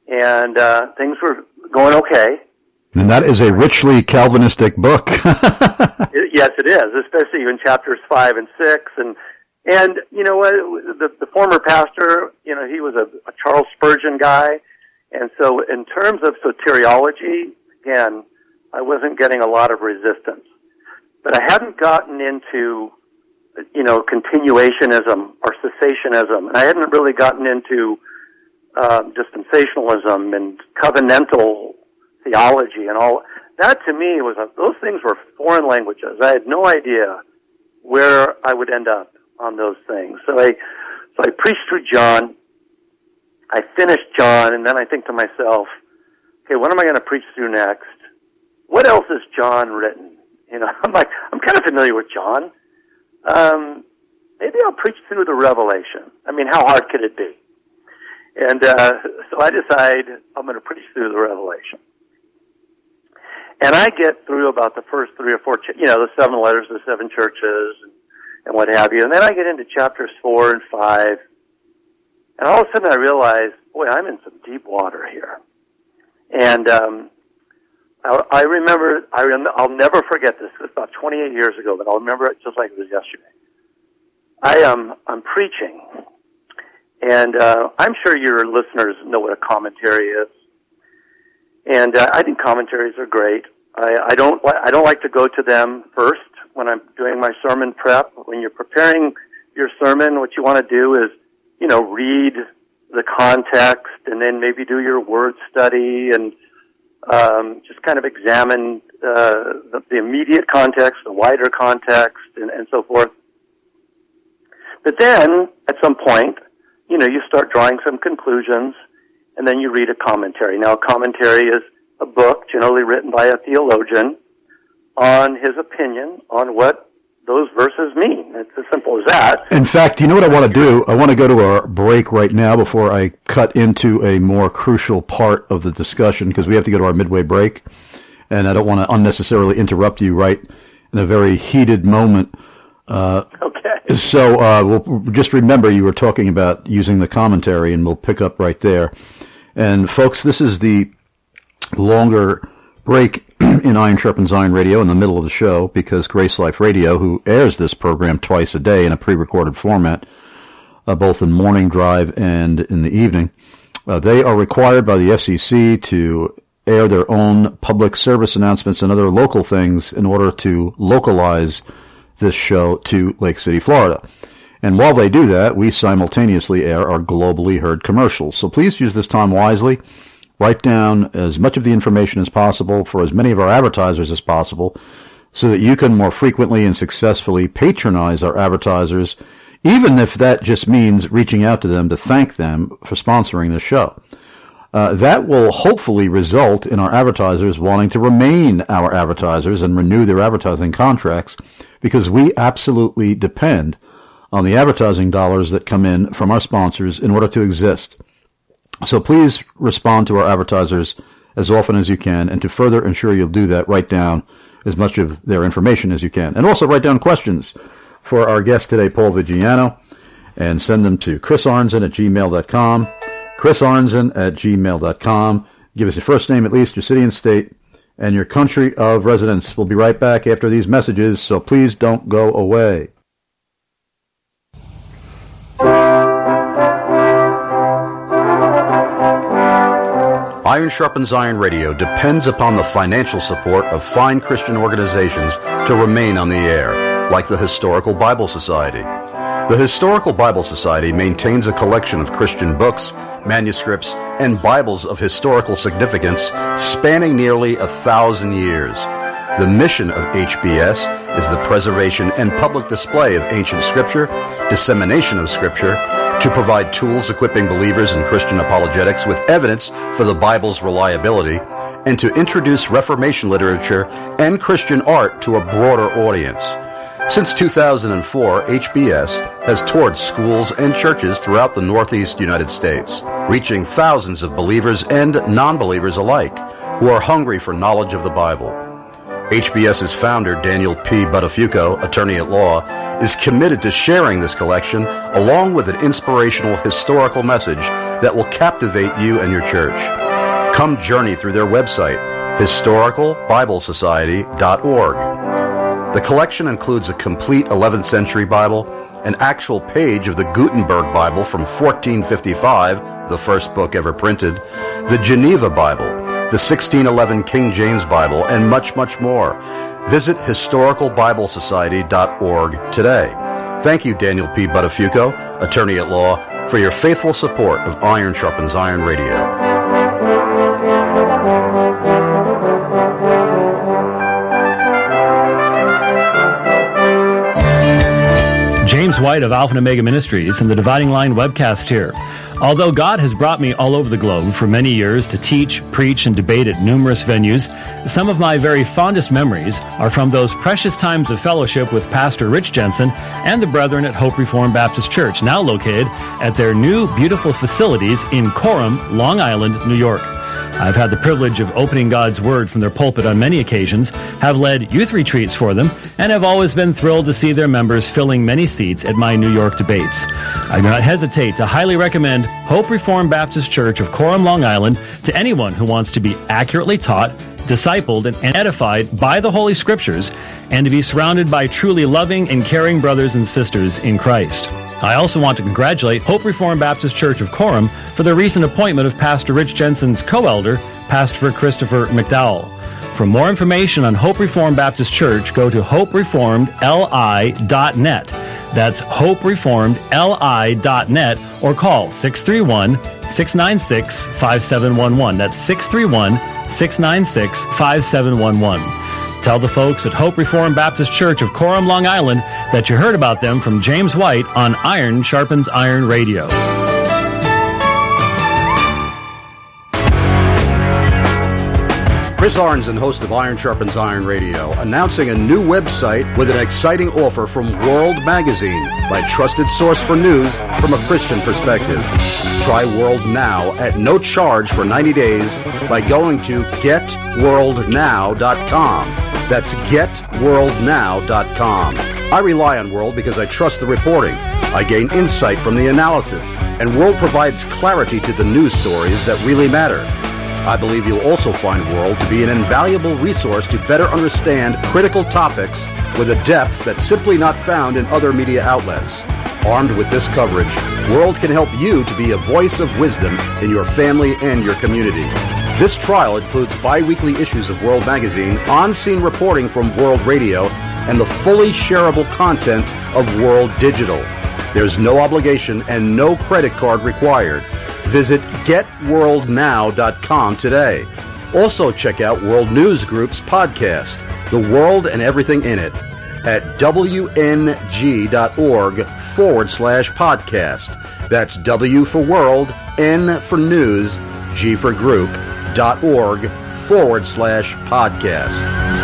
and uh, things were going okay. And that is a richly Calvinistic book. it, yes, it is, especially in chapters five and six. And, and you know what, the, the former pastor, you know, he was a, a Charles Spurgeon guy. And so in terms of soteriology, again, I wasn't getting a lot of resistance. But I hadn't gotten into, you know, continuationism or cessationism. And I hadn't really gotten into uh, dispensationalism and covenantal theology and all. That to me was, a, those things were foreign languages. I had no idea where I would end up on those things. So I, so I preached through John. I finished John, and then I think to myself, okay, what am I going to preach through next? What else has John written? You know, I'm like, I'm kind of familiar with John. Um, maybe I'll preach through the Revelation. I mean, how hard could it be? And uh, so I decide I'm going to preach through the Revelation. And I get through about the first three or four, ch- you know, the seven letters of the seven churches and, and what have you. And then I get into chapters four and five. And all of a sudden I realize, boy, I'm in some deep water here. And um, I, I remember, I rem- I'll never forget this. It was about twenty-eight years ago, but I'll remember it just like it was yesterday. I am, um, I'm preaching. And uh, I'm sure your listeners know what a commentary is. And uh, I think commentaries are great. I, I don't li- I don't like to go to them first when I'm doing my sermon prep. When you're preparing your sermon, what you want to do is, you know, read the context and then maybe do your word study and um, just kind of examine uh, the, the immediate context, the wider context, and, and so forth. But then, at some point, you know, you start drawing some conclusions, and then you read a commentary. Now, a commentary is a book generally written by a theologian on his opinion on what those verses mean. It's as simple as that. In fact, you know what I want to do? I want to go to our break right now before I cut into a more crucial part of the discussion, because we have to go to our midway break, and I don't want to unnecessarily interrupt you right in a very heated moment. Uh, okay. So uh, we'll just remember you were talking about using the commentary, and we'll pick up right there. And folks, this is the longer break in Iron Sharpens Iron Radio in the middle of the show, because Grace Life Radio, who airs this program twice a day in a pre-recorded format, uh, both in morning drive and in the evening, uh, they are required by the F C C to air their own public service announcements and other local things in order to localize this show to Lake City, Florida. And while they do that, we simultaneously air our globally heard commercials. So please use this time wisely. Write down as much of the information as possible for as many of our advertisers as possible, so that you can more frequently and successfully patronize our advertisers, even if that just means reaching out to them to thank them for sponsoring the show. Uh, that will hopefully result in our advertisers wanting to remain our advertisers and renew their advertising contracts, because we absolutely depend on the advertising dollars that come in from our sponsors in order to exist. So please respond to our advertisers as often as you can, and to further ensure you'll do that, write down as much of their information as you can. And also write down questions for our guest today, Paul Vigiano, and send them to chris arnzen at gmail dot com, chris arnzen at gmail dot com. Give us your first name, at least, your city and state, and your country of residence. We'll be right back after these messages, so please don't go away. Iron Sharpens Iron Radio depends upon the financial support of fine Christian organizations to remain on the air, like the Historical Bible Society. The Historical Bible Society maintains a collection of Christian books, manuscripts, and Bibles of historical significance spanning nearly a thousand years. The mission of H B S is the preservation and public display of ancient Scripture, dissemination of Scripture, to provide tools equipping believers in Christian apologetics with evidence for the Bible's reliability, and to introduce Reformation literature and Christian art to a broader audience. Since two thousand four, H B S has toured schools and churches throughout the Northeast United States, reaching thousands of believers and non-believers alike who are hungry for knowledge of the Bible. HBS's founder, Daniel P. Buttafuoco, attorney at law, is committed to sharing this collection along with an inspirational historical message that will captivate you and your church. Come journey through their website, historical bible society dot org. The collection includes a complete eleventh century Bible, an actual page of the Gutenberg Bible from fourteen fifty-five, the first book ever printed, the Geneva Bible, the sixteen eleven King James Bible, and much, much more. Visit historical bible society dot org today. Thank you, Daniel P. Buttafuoco, attorney at law, for your faithful support of Iron Sharpens Iron Radio. James White of Alpha and Omega Ministries and the Dividing Line webcast here. Although God has brought me all over the globe for many years to teach, preach, and debate at numerous venues, some of my very fondest memories are from those precious times of fellowship with Pastor Rich Jensen and the brethren at Hope Reformed Baptist Church, now located at their new beautiful facilities in Coram, Long Island, New York. I've had the privilege of opening God's Word from their pulpit on many occasions, have led youth retreats for them, and have always been thrilled to see their members filling many seats at my New York debates. I do not hesitate to highly recommend Hope Reformed Baptist Church of Coram, Long Island to anyone who wants to be accurately taught, discipled, and edified by the Holy Scriptures, and to be surrounded by truly loving and caring brothers and sisters in Christ. I also want to congratulate Hope Reformed Baptist Church of Coram for the recent appointment of Pastor Rich Jensen's co-elder, Pastor Christopher McDowell. For more information on Hope Reformed Baptist Church, go to hope reformed l i dot net. That's hope reformed l i dot net, or call six three one, six nine six, five seven one one. That's six three one, six nine six, five seven one one. Tell the folks at Hope Reformed Baptist Church of Coram, Long Island, that you heard about them from James White on Iron Sharpens Iron Radio. Chris Arnzen, host of Iron Sharpens Iron Radio, announcing a new website with an exciting offer from World Magazine, my trusted source for news from a Christian perspective. Try World Now at no charge for ninety days by going to get world now dot com. That's get world now dot com. I rely on World because I trust the reporting. I gain insight from the analysis, and World provides clarity to the news stories that really matter. I believe you'll also find World to be an invaluable resource to better understand critical topics with a depth that's simply not found in other media outlets. Armed with this coverage, World can help you to be a voice of wisdom in your family and your community. This trial includes bi-weekly issues of World Magazine, on-scene reporting from World Radio, and the fully shareable content of World Digital. There's no obligation and no credit card required. Visit get world now dot com today. Also check out World News Group's podcast, The World and Everything in It, at W N G dot org forward slash podcast. That's W for World, N for News, G for Group, dot org forward slash podcast.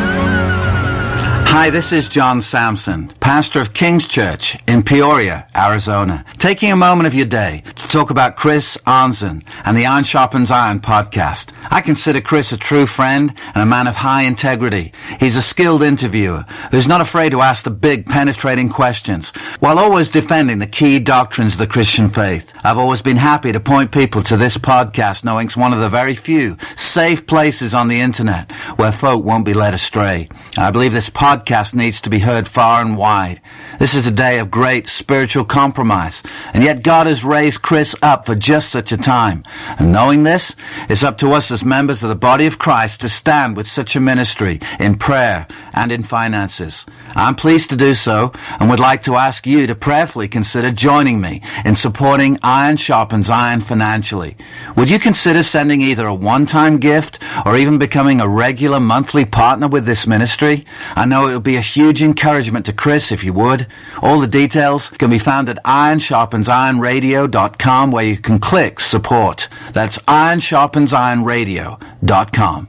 Hi, this is John Sampson, pastor of King's Church in Peoria, Arizona, taking a moment of your day to talk about Chris Arnzen and the Iron Sharpens Iron podcast. I consider Chris a true friend and a man of high integrity. He's a skilled interviewer who's not afraid to ask the big, penetrating questions while always defending the key doctrines of the Christian faith. I've always been happy to point people to this podcast, knowing it's one of the very few safe places on the internet where folk won't be led astray. I believe this podcast Podcast needs to be heard far and wide. This is a day of great spiritual compromise, and yet God has raised Chris up for just such a time. And knowing this, it's up to us as members of the body of Christ to stand with such a ministry in prayer and in finances. I'm pleased to do so and would like to ask you to prayerfully consider joining me in supporting Iron Sharpens Iron financially. Would you consider sending either a one-time gift or even becoming a regular monthly partner with this ministry? I know it would be a huge encouragement to Chris if you would. All the details can be found at iron sharpens iron radio dot com, where you can click support. That's iron sharpens iron radio dot com.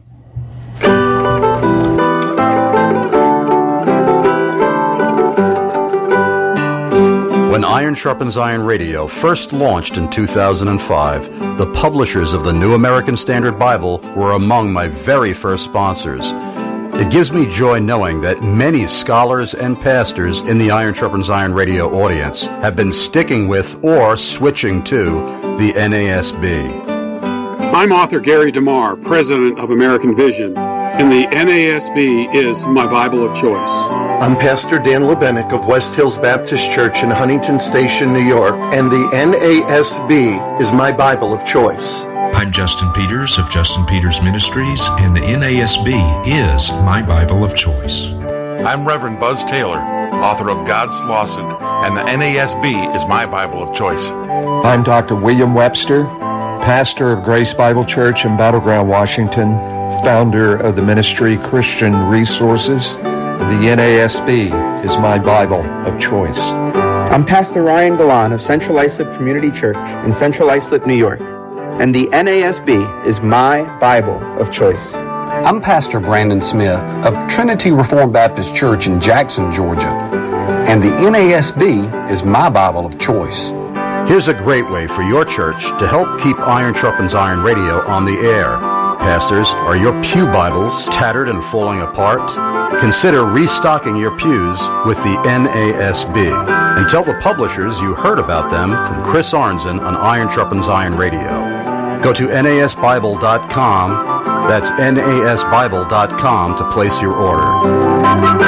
When Iron Sharpens Iron Radio first launched in two thousand five, the publishers of the New American Standard Bible were among my very first sponsors. It gives me joy knowing that many scholars and pastors in the Iron Sharpens Iron radio audience have been sticking with or switching to the N A S B. I'm author Gary DeMar, president of American Vision, and the N A S B is my Bible of choice. I'm Pastor Dan Lebenik of West Hills Baptist Church in Huntington Station, New York, and the N A S B is my Bible of choice. I'm Justin Peters of Justin Peters Ministries, and the N A S B is my Bible of choice. I'm Reverend Buzz Taylor, author of God's Lawson, and the N A S B is my Bible of choice. I'm Doctor William Webster, pastor of Grace Bible Church in Battleground, Washington, founder of the ministry Christian Resources. The N A S B is my Bible of choice. I'm Pastor Ryan Galan of Central Islip Community Church in Central Islip, New York, and the N A S B is my Bible of choice. I'm Pastor Brandon Smith of Trinity Reformed Baptist Church in Jackson, Georgia, and the N A S B is my Bible of choice. Here's a great way for your church to help keep Iron Sharpens Iron radio on the air. Pastors, are your pew Bibles tattered and falling apart? Consider restocking your pews with the N A S B. And tell the publishers you heard about them from Chris Arnzen on Iron Sharpens Iron Radio. Go to N A S Bible dot com. That's N A S Bible dot com to place your order.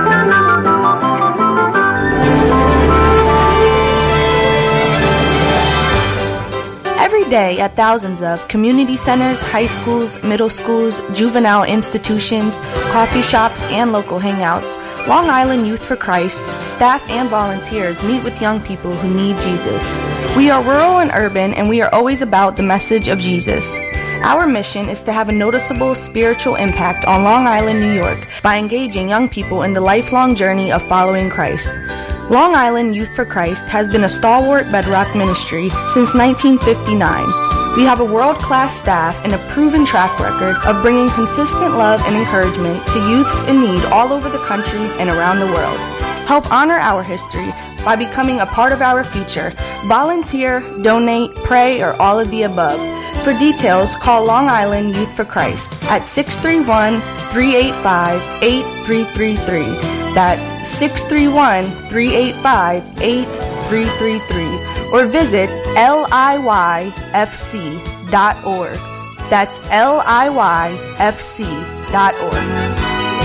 Every day at thousands of community centers, high schools, middle schools, juvenile institutions, coffee shops, and local hangouts, Long Island Youth for Christ, staff and volunteers meet with young people who need Jesus. We are rural and urban, and we are always about the message of Jesus. Our mission is to have a noticeable spiritual impact on Long Island, New York, by engaging young people in the lifelong journey of following Christ. Long Island Youth for Christ has been a stalwart bedrock ministry since nineteen fifty-nine. We have a world-class staff and a proven track record of bringing consistent love and encouragement to youths in need all over the country and around the world. Help honor our history by becoming a part of our future. Volunteer, donate, pray, or all of the above. For details, call Long Island Youth for Christ at six three one, three eight five, eight three three three. That's six three one, three eight five, eight three three three. Or visit L I Y F C dot org. That's L I Y F C dot org.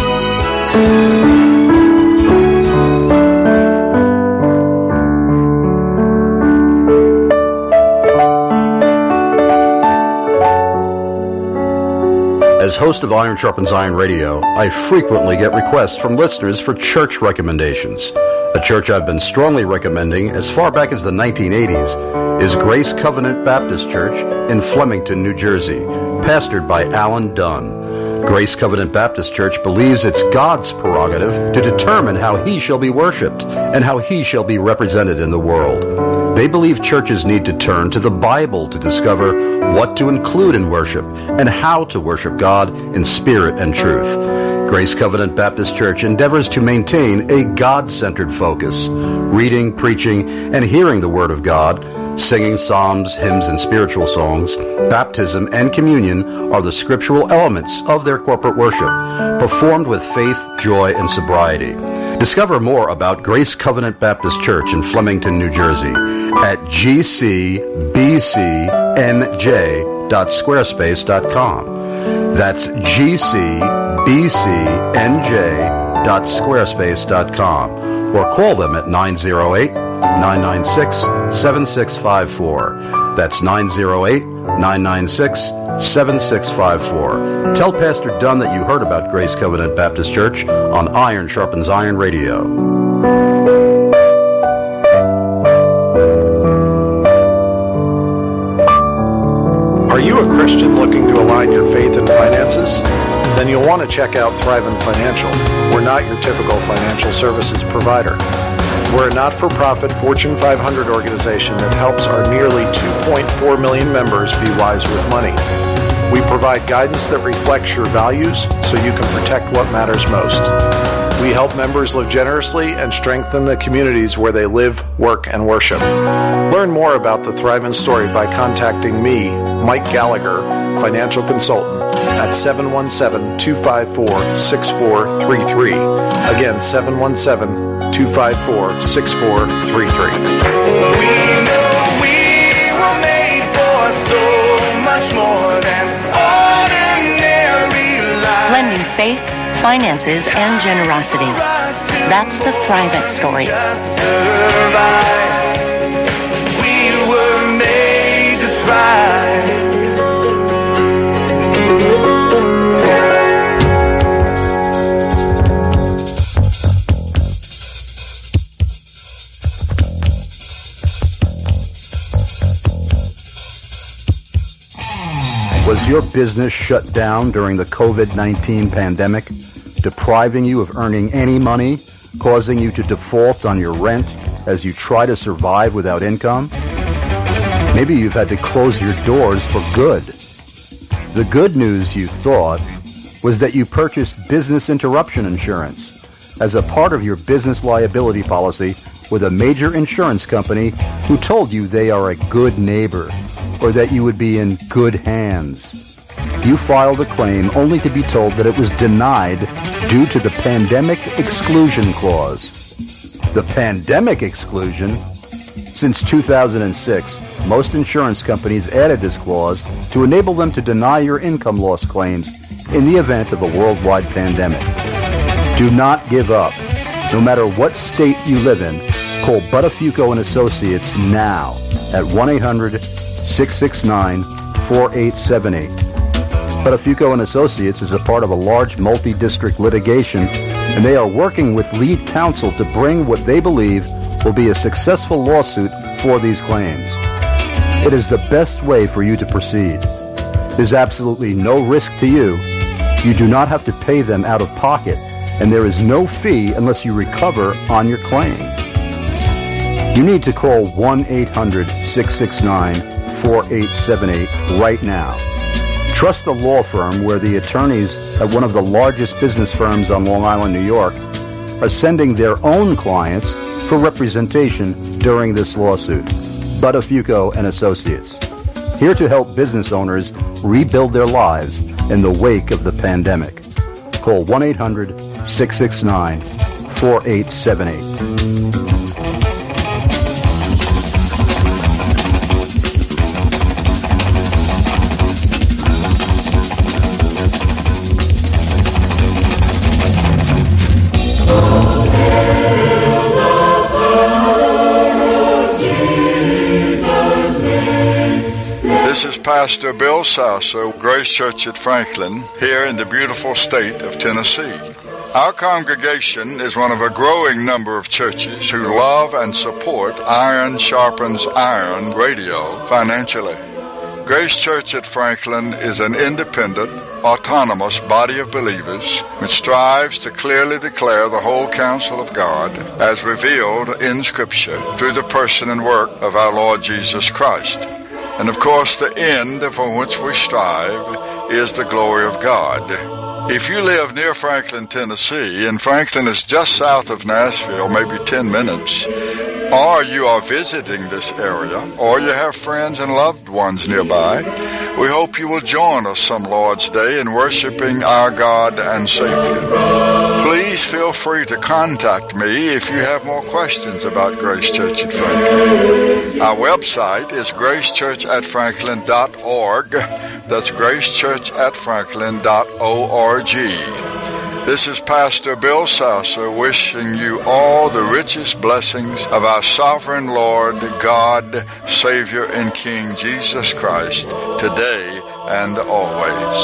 As host of Iron Sharpens Iron Radio, I frequently get requests from listeners for church recommendations. A church I've been strongly recommending as far back as the nineteen eighties is Grace Covenant Baptist Church in Flemington, New Jersey, pastored by Alan Dunn. Grace Covenant Baptist Church believes it's God's prerogative to determine how He shall be worshipped and how He shall be represented in the world. They believe churches need to turn to the Bible to discover what to include in worship and how to worship God in spirit and truth. Grace Covenant Baptist Church endeavors to maintain a God-centered focus, reading, preaching, and hearing the Word of God, singing psalms, hymns, and spiritual songs. Baptism and communion are the scriptural elements of their corporate worship, performed with faith, joy, and sobriety. Discover more about Grace Covenant Baptist Church in Flemington, New Jersey at g c b c n j dot squarespace dot com. That's g c b c n j dot squarespace dot com. Or call them at nine oh eight, nine nine six, seven six five four. That's nine oh eight, nine nine six, seven six five four. Tell Pastor Dunn that you heard about Grace Covenant Baptist Church on Iron Sharpens Iron Radio. Are you a Christian looking to align your faith and finances? Then you'll want to check out Thrivent Financial. We're not your typical financial services provider. We're a not-for-profit Fortune five hundred organization that helps our nearly two point four million members be wise with money. We provide guidance that reflects your values so you can protect what matters most. We help members live generously and strengthen the communities where they live, work, and worship. Learn more about the Thrive Story by contacting me, Mike Gallagher, financial consultant, at seven one seven, two five four, six four three three. Again, seven one seven, two five four, six four three three. We know we were made for so much more than ordinary life. Blending faith, finances, and generosity. That's the Thrivent story. We were made to thrive. Was your business shut down during the COVID nineteen pandemic, depriving you of earning any money, causing you to default on your rent as you try to survive without income? Maybe you've had to close your doors for good. The good news, you thought, was that you purchased business interruption insurance as a part of your business liability policy with a major insurance company who told you they are a good neighbor, or that you would be in good hands. You filed a claim only to be told that it was denied due to the Pandemic Exclusion Clause. The Pandemic Exclusion? Since two thousand six, most insurance companies added this clause to enable them to deny your income loss claims in the event of a worldwide pandemic. Do not give up. No matter what state you live in, call Buttafuoco and Associates now at one eight hundred, six six nine, four eight seven eight. Buttafuoco and Associates is a part of a large multi-district litigation, and they are working with lead counsel to bring what they believe will be a successful lawsuit for these claims. It is the best way for you to proceed. There's absolutely no risk to you. You do not have to pay them out of pocket, and there is no fee unless you recover on your claim. You need to call one eight hundred, six six nine, four eight seven eight right now. Trust the law firm where the attorneys at one of the largest business firms on Long Island, New York, are sending their own clients for representation during this lawsuit. Buttafuoco and Associates, here to help business owners rebuild their lives in the wake of the pandemic. Call one eight hundred, six six nine, four eight seven eight. This is Pastor Bill Sasso, Grace Church at Franklin, here in the beautiful state of Tennessee. Our congregation is one of a growing number of churches who love and support Iron Sharpens Iron radio financially. Grace Church at Franklin is an independent, autonomous body of believers which strives to clearly declare the whole counsel of God as revealed in Scripture through the person and work of our Lord Jesus Christ. And of course, the end for which we strive is the glory of God. If you live near Franklin, Tennessee, and Franklin is just south of Nashville, maybe ten minutes, or you are visiting this area, or you have friends and loved ones nearby, we hope you will join us some Lord's Day in worshiping our God and Savior. Please feel free to contact me if you have more questions about Grace Church at Franklin. Our website is grace church at franklin dot org. That's grace church at franklin dot org. This is Pastor Bill Sasso wishing you all the richest blessings of our sovereign Lord, God, Savior, and King Jesus Christ, today and always.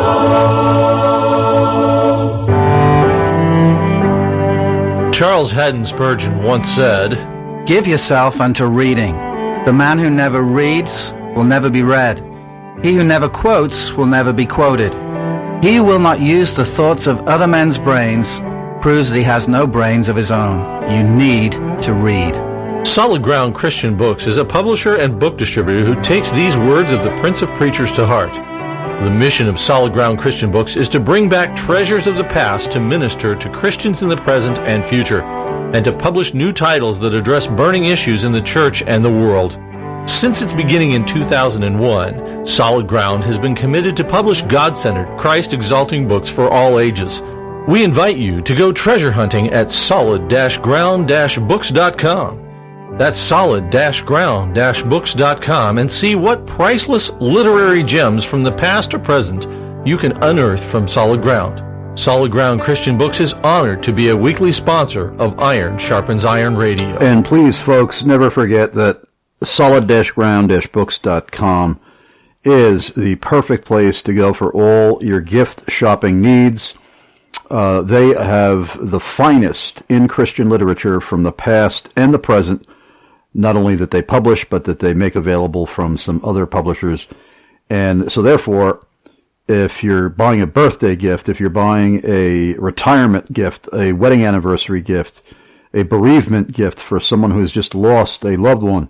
Charles Haddon Spurgeon once said, "Give yourself unto reading. The man who never reads will never be read. He who never quotes will never be quoted. He who will not use the thoughts of other men's brains proves that he has no brains of his own. You need to read." Solid Ground Christian Books is a publisher and book distributor who takes these words of the Prince of Preachers to heart. The mission of Solid Ground Christian Books is to bring back treasures of the past to minister to Christians in the present and future, and to publish new titles that address burning issues in the church and the world. Since its beginning in two thousand one, Solid Ground has been committed to publish God-centered, Christ-exalting books for all ages. We invite you to go treasure hunting at solid ground books dot com. That's solid ground books dot com, and see what priceless literary gems from the past or present you can unearth from Solid Ground. Solid Ground Christian Books is honored to be a weekly sponsor of Iron Sharpens Iron Radio. And please, folks, never forget that solid ground books dot com is the perfect place to go for all your gift shopping needs. Uh, they have the finest in Christian literature from the past and the present, not only that they publish, but that they make available from some other publishers. And so therefore, if you're buying a birthday gift, if you're buying a retirement gift, a wedding anniversary gift, a bereavement gift for someone who's just lost a loved one,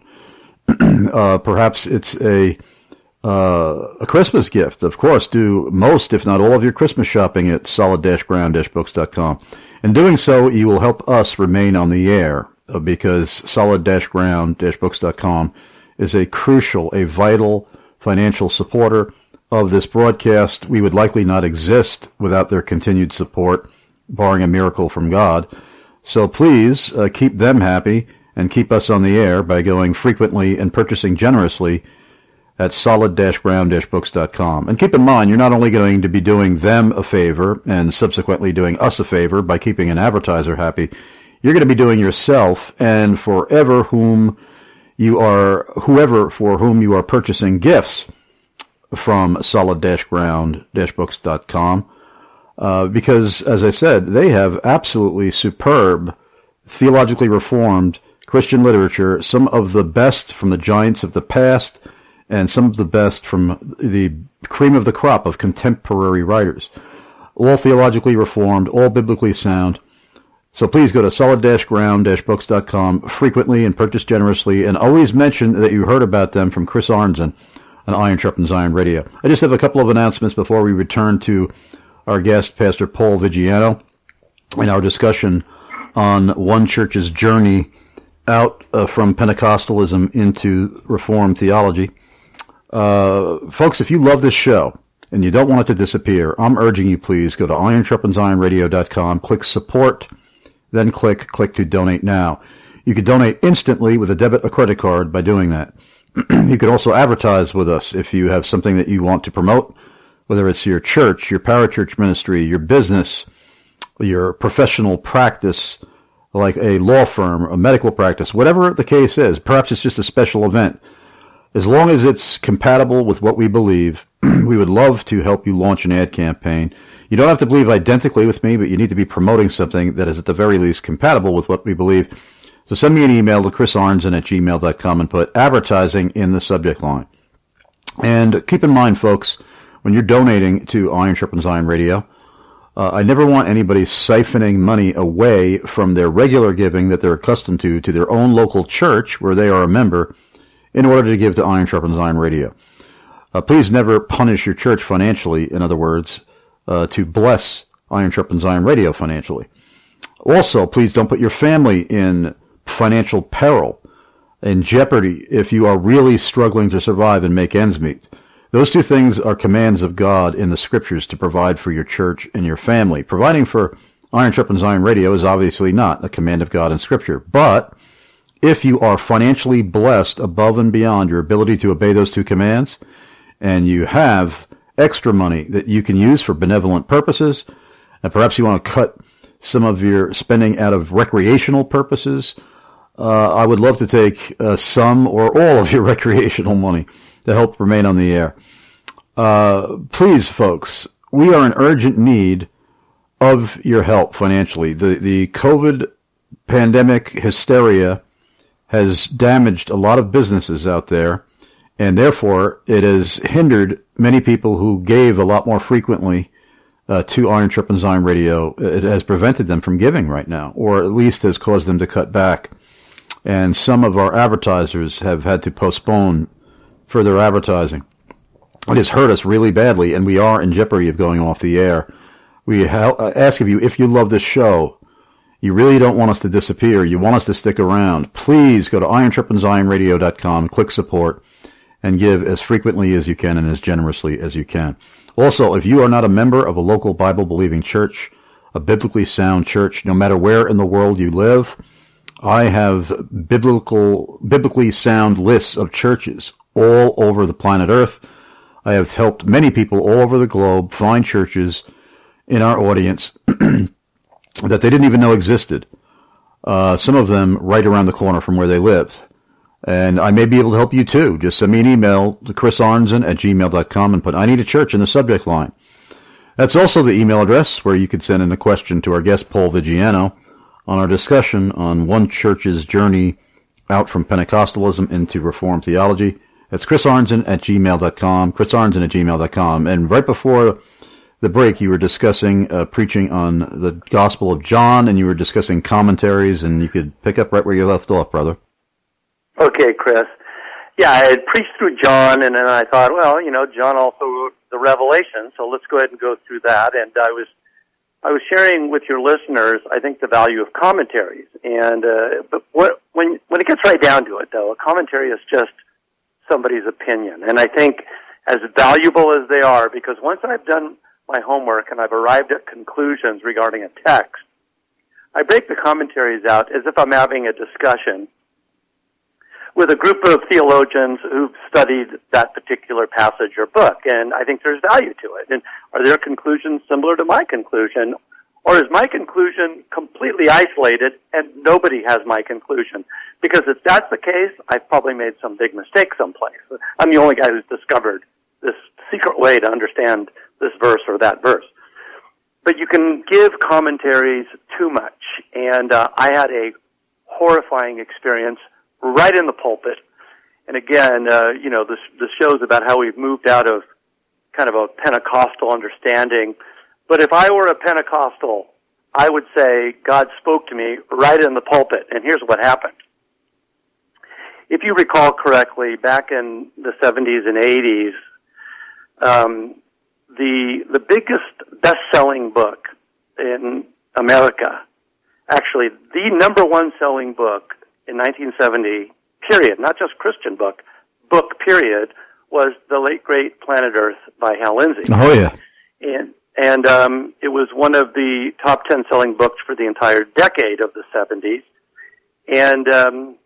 uh, perhaps it's a Uh, a Christmas gift. Of course, do most, if not all, of your Christmas shopping at solid ground books dot com. In doing so, you will help us remain on the air, uh, because solid ground books dot com is a crucial, a vital financial supporter of this broadcast. We would likely not exist without their continued support, barring a miracle from God. So please uh, keep them happy and keep us on the air by going frequently and purchasing generously at solid ground books dot com. And keep in mind, you're not only going to be doing them a favor and subsequently doing us a favor by keeping an advertiser happy, you're going to be doing yourself and forever whom you are, whoever for whom you are purchasing gifts from solid ground books dot com, uh, because, as I said, they have absolutely superb, theologically reformed Christian literature, some of the best from the giants of the past, and some of the best from the cream of the crop of contemporary writers. All theologically reformed, all biblically sound. So please go to solid ground books dot com frequently and purchase generously, and always mention that you heard about them from Chris Arnzen on Iron Sharpens Iron Radio. I just have a couple of announcements before we return to our guest, Pastor Paul Vigiano, and our discussion on one church's journey out uh, from Pentecostalism into Reformed theology. Uh, folks, if you love this show and you don't want it to disappear, I'm urging you, please go to iron sharpens iron radio dot com, click support, then click click to donate now. You can donate instantly with a debit or credit card by doing that. You can also advertise with us if you have something that you want to promote, whether it's your church, your parachurch ministry, your business, your professional practice, like a law firm, a medical practice, whatever the case is. Perhaps it's just a special event. As long as it's compatible with what we believe, we would love to help you launch an ad campaign. You don't have to believe identically with me, but you need to be promoting something that is at the very least compatible with what we believe. So send me an email to chris arnzen at gmail dot com and put advertising in the subject line. And keep in mind, folks, when you're donating to Iron Sharpens Iron Radio, uh, I never want anybody siphoning money away from their regular giving that they're accustomed to, to their own local church where they are a member, in order to give to Iron Sharpens Iron Radio. Uh, please never punish your church financially, in other words, uh, to bless Iron Sharpens Iron Radio financially. Also, please don't put your family in financial peril, in jeopardy, if you are really struggling to survive and make ends meet. Those two things are commands of God in the Scriptures to provide for your church and your family. Providing for Iron Sharpens Iron Radio is obviously not a command of God in Scripture, but if you are financially blessed above and beyond your ability to obey those two commands, and you have extra money that you can use for benevolent purposes, and perhaps you want to cut some of your spending out of recreational purposes, uh, I would love to take uh, some or all of your recreational money to help remain on the air. Uh, please, folks, we are in urgent need of your help financially. The, the COVID pandemic hysteria has damaged a lot of businesses out there, and therefore it has hindered many people who gave a lot more frequently uh, to Iron Sharpens Iron Radio. It has prevented them from giving right now, or at least has caused them to cut back. And some of our advertisers have had to postpone further advertising. it has hurt us really badly, and we are in jeopardy of going off the air. We ha- ask of you, if you love this show, you really don't want us to disappear, you want us to stick around, please go to iron sharpens iron radio dot com, click support, and give as frequently as you can and as generously as you can. Also, if you are not a member of a local Bible-believing church, a biblically sound church, no matter where in the world you live, I have biblical, biblically sound lists of churches all over the planet Earth. I have helped many people all over the globe find churches in our audience that they didn't even know existed. Uh, some of them right around the corner from where they lived. And I may be able to help you too. Just send me an email to chris arnzen at gmail dot com and put I need a church in the subject line. That's also the email address where you could send in a question to our guest, Paul Vigiano, on our discussion on one church's journey out from Pentecostalism into Reformed theology. That's chris arnzen at gmail dot com, chris arnzen at gmail dot com. And right before the break, you were discussing uh, preaching on the Gospel of John, and you were discussing commentaries, and you could pick up right where you left off, brother. Okay, Chris. Yeah, I had preached through John, and then I thought, well, you know, John also wrote the Revelation, so let's go ahead and go through that. And I was I was sharing with your listeners, I think, the value of commentaries. And uh, but what, when when it gets right down to it, though, a commentary is just somebody's opinion. And I think as valuable as they are, because once I've done my homework and I've arrived at conclusions regarding a text, I break the commentaries out as if I'm having a discussion with a group of theologians who've studied that particular passage or book. And I think there's value to it. And are their conclusions similar to my conclusion? Or is my conclusion completely isolated and nobody has my conclusion? Because if that's the case, I've probably made some big mistake someplace. I'm the only guy who's discovered this secret way to understand this verse or that verse. But you can give commentaries too much. And uh, I had a horrifying experience right in the pulpit. And again, uh, you know, this, this shows about how we've moved out of kind of a Pentecostal understanding. But if I were a Pentecostal, I would say God spoke to me right in the pulpit. And here's what happened. If you recall correctly, back in the seventies and eighties, um, the the biggest best-selling book in America, actually the number one selling book in nineteen seventy, period, not just Christian book, book period, was The Late Great Planet Earth by Hal Lindsey. Oh, yeah. And, and um, it was one of the top ten selling books for the entire decade of the seventies. And um,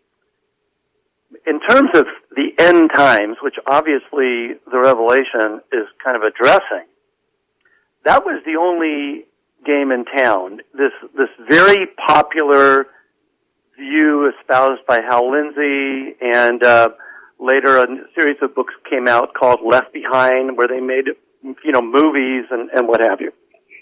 in terms of the end times, which obviously the Revelation is kind of addressing, that was the only game in town. This this very popular view espoused by Hal Lindsey, and uh, later a series of books came out called Left Behind, where they made, you know, movies and, and what have you.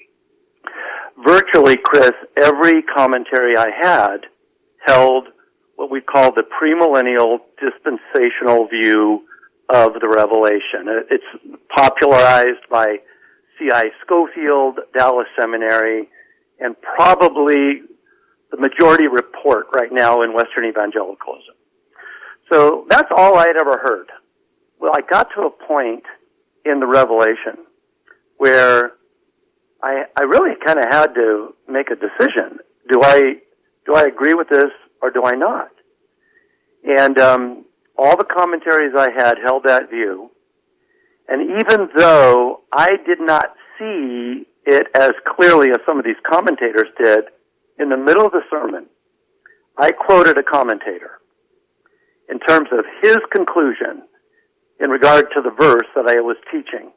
Virtually, Chris, every commentary I had held what we call the premillennial dispensational view of the Revelation. It's popularized by C I Scofield, Dallas Seminary, and probably the majority report right now in Western evangelicalism. So that's all I had ever heard. Well, I got to a point in the Revelation where I, I really kind of had to make a decision. Do I, do I agree with this or do I not? And um, all the commentaries I had held that view. And even though I did not see it as clearly as some of these commentators did, in the middle of the sermon, I quoted a commentator in terms of his conclusion in regard to the verse that I was teaching.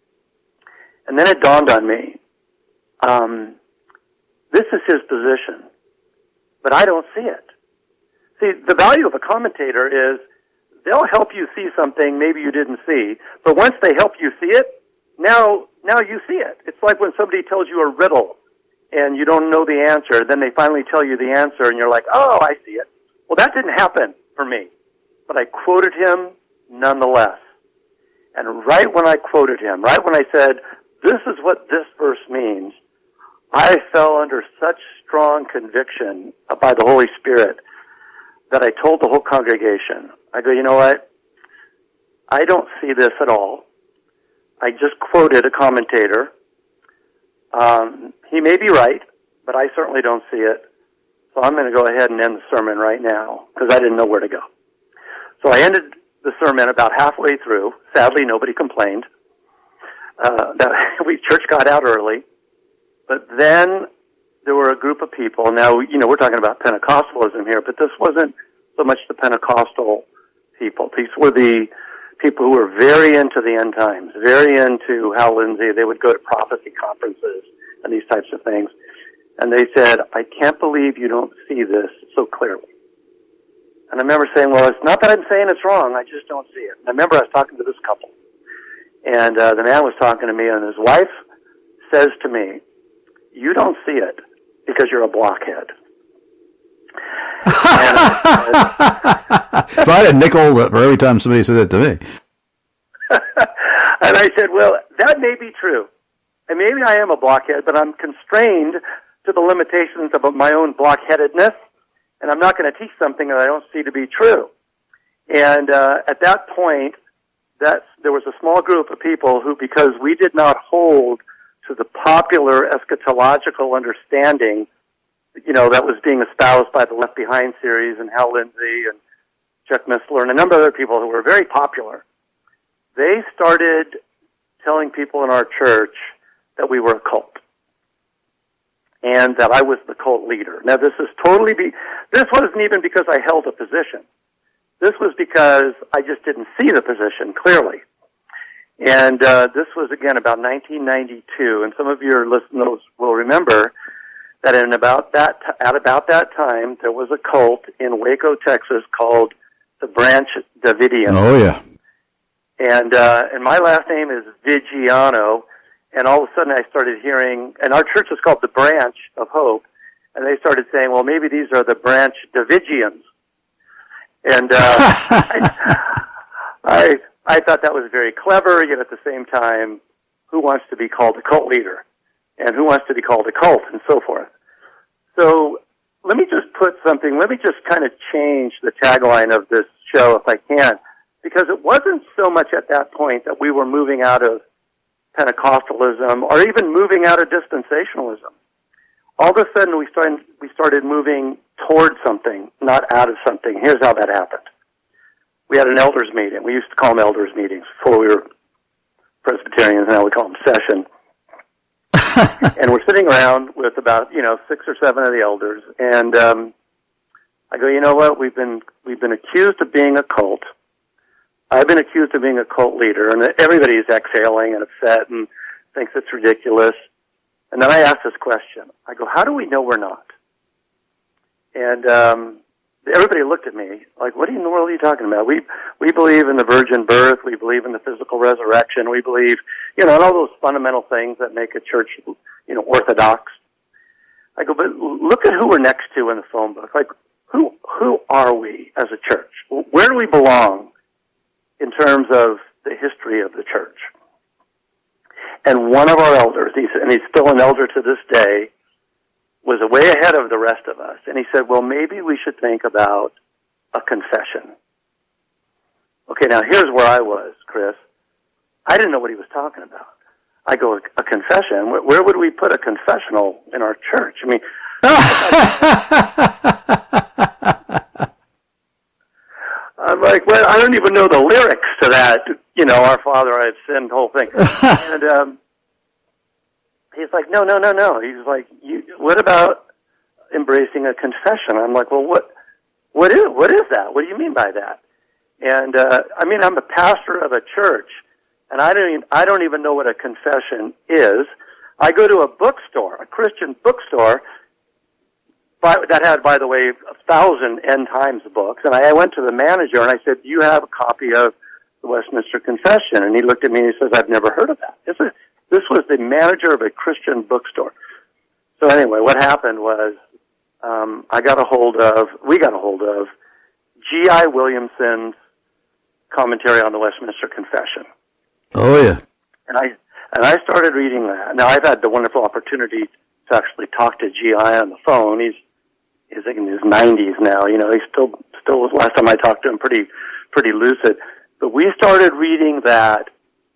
And then it dawned on me, um, this is his position, but I don't see it. See, the value of a commentator is they'll help you see something maybe you didn't see, but once they help you see it, now, now you see it. It's like when somebody tells you a riddle and you don't know the answer, then they finally tell you the answer and you're like, oh, I see it. Well, that didn't happen for me, but I quoted him nonetheless. And right when I quoted him, right when I said, this is what this verse means, I fell under such strong conviction by the Holy Spirit that I told the whole congregation, I go, you know what? I don't see this at all. I just quoted a commentator. Um, he may be right, but I certainly don't see it. So I'm going to go ahead and end the sermon right now because I didn't know where to go. So I ended the sermon about halfway through. Sadly, nobody complained. Uh, that we church got out early, but then there were a group of people. Now, you know, we're talking about Pentecostalism here, but this wasn't so much the Pentecostal people. These were the people who were very into the end times, very into Hal Lindsey. They would go to prophecy conferences and these types of things. And they said, I can't believe you don't see this so clearly. And I remember saying, well, it's not that I'm saying it's wrong, I just don't see it. And I remember I was talking to this couple. And uh, the man was talking to me, and his wife says to me, you don't see it because you're a blockhead. And I if I had a nickel for every time somebody said that to me. And I said, well, that may be true. And maybe I am a blockhead, but I'm constrained to the limitations of my own blockheadedness, and I'm not going to teach something that I don't see to be true. And uh, at that point, that's, there was a small group of people who, because we did not hold to the popular eschatological understanding, you know, that was being espoused by the Left Behind series and Hal Lindsey and Chuck Missler and a number of other people who were very popular, they started telling people in our church that we were a cult and that I was the cult leader. Now, this is totally be, this wasn't even because I held a position. This was because I just didn't see the position clearly. And uh, this was, again, about nineteen ninety-two, and some of your listeners will remember that in about that t- at about that time, there was a cult in Waco, Texas, called the Branch Davidians. Oh, yeah. And, uh, and my last name is Vigiano, and all of a sudden I started hearing, and our church is called the Branch of Hope, and they started saying, well, maybe these are the Branch Davidians. And uh, I, I I thought that was very clever, yet at the same time, who wants to be called a cult leader? And who wants to be called a cult, and so forth. So let me just put something, let me just kind of change the tagline of this show if I can, because it wasn't so much at that point that we were moving out of Pentecostalism or even moving out of dispensationalism. All of a sudden we started, we started moving toward something, not out of something. Here's how that happened. We had an elders meeting. We used to call them elders meetings before we were Presbyterians, now we call them session. And we're sitting around with about, you know, six or seven of the elders, and um, I go, you know what, we've been we've been accused of being a cult. I've been accused of being a cult leader, and everybody's exhaling and upset and thinks it's ridiculous. And then I ask this question. I go, how do we know we're not? And um, everybody looked at me like, what in the world are you talking about? We we believe in the virgin birth. We believe in the physical resurrection. We believe, you know, in all those fundamental things that make a church, you know, orthodox. I go, but look at who we're next to in the phone book. Like, who who are we as a church? Where do we belong in terms of the history of the church? And one of our elders, he's, and he's still an elder to this day, was way ahead of the rest of us. And he said, well, maybe we should think about a confession. Okay, now here's where I was, Chris. I didn't know what he was talking about. I go, a confession? Where, where would we put a confessional in our church? I mean, I'm like, well, I don't even know the lyrics to that, you know, Our Father, I have sinned, whole thing. And um, he's like, no, no, no, no. He's like, you, what about embracing a confession? I'm like, well, what, what is, what is that? What do you mean by that? And uh, I mean, I'm a pastor of a church, and I don't even, I don't even know what a confession is. I go to a bookstore, a Christian bookstore, by, that had, by the way, a thousand end times books, and I, I went to the manager and I said, do you have a copy of the Westminster Confession? And he looked at me and he says, I've never heard of that. This is, this was the manager of a Christian bookstore. So anyway, what happened was, um, I got a hold of, we got a hold of G I Williamson's commentary on the Westminster Confession. Oh, yeah. And I, and I started reading that. Now, I've had the wonderful opportunity to actually talk to G I on the phone. He's, he's in his nineties now. You know, he's still, still, last time I talked to him, pretty, pretty lucid. But we started reading that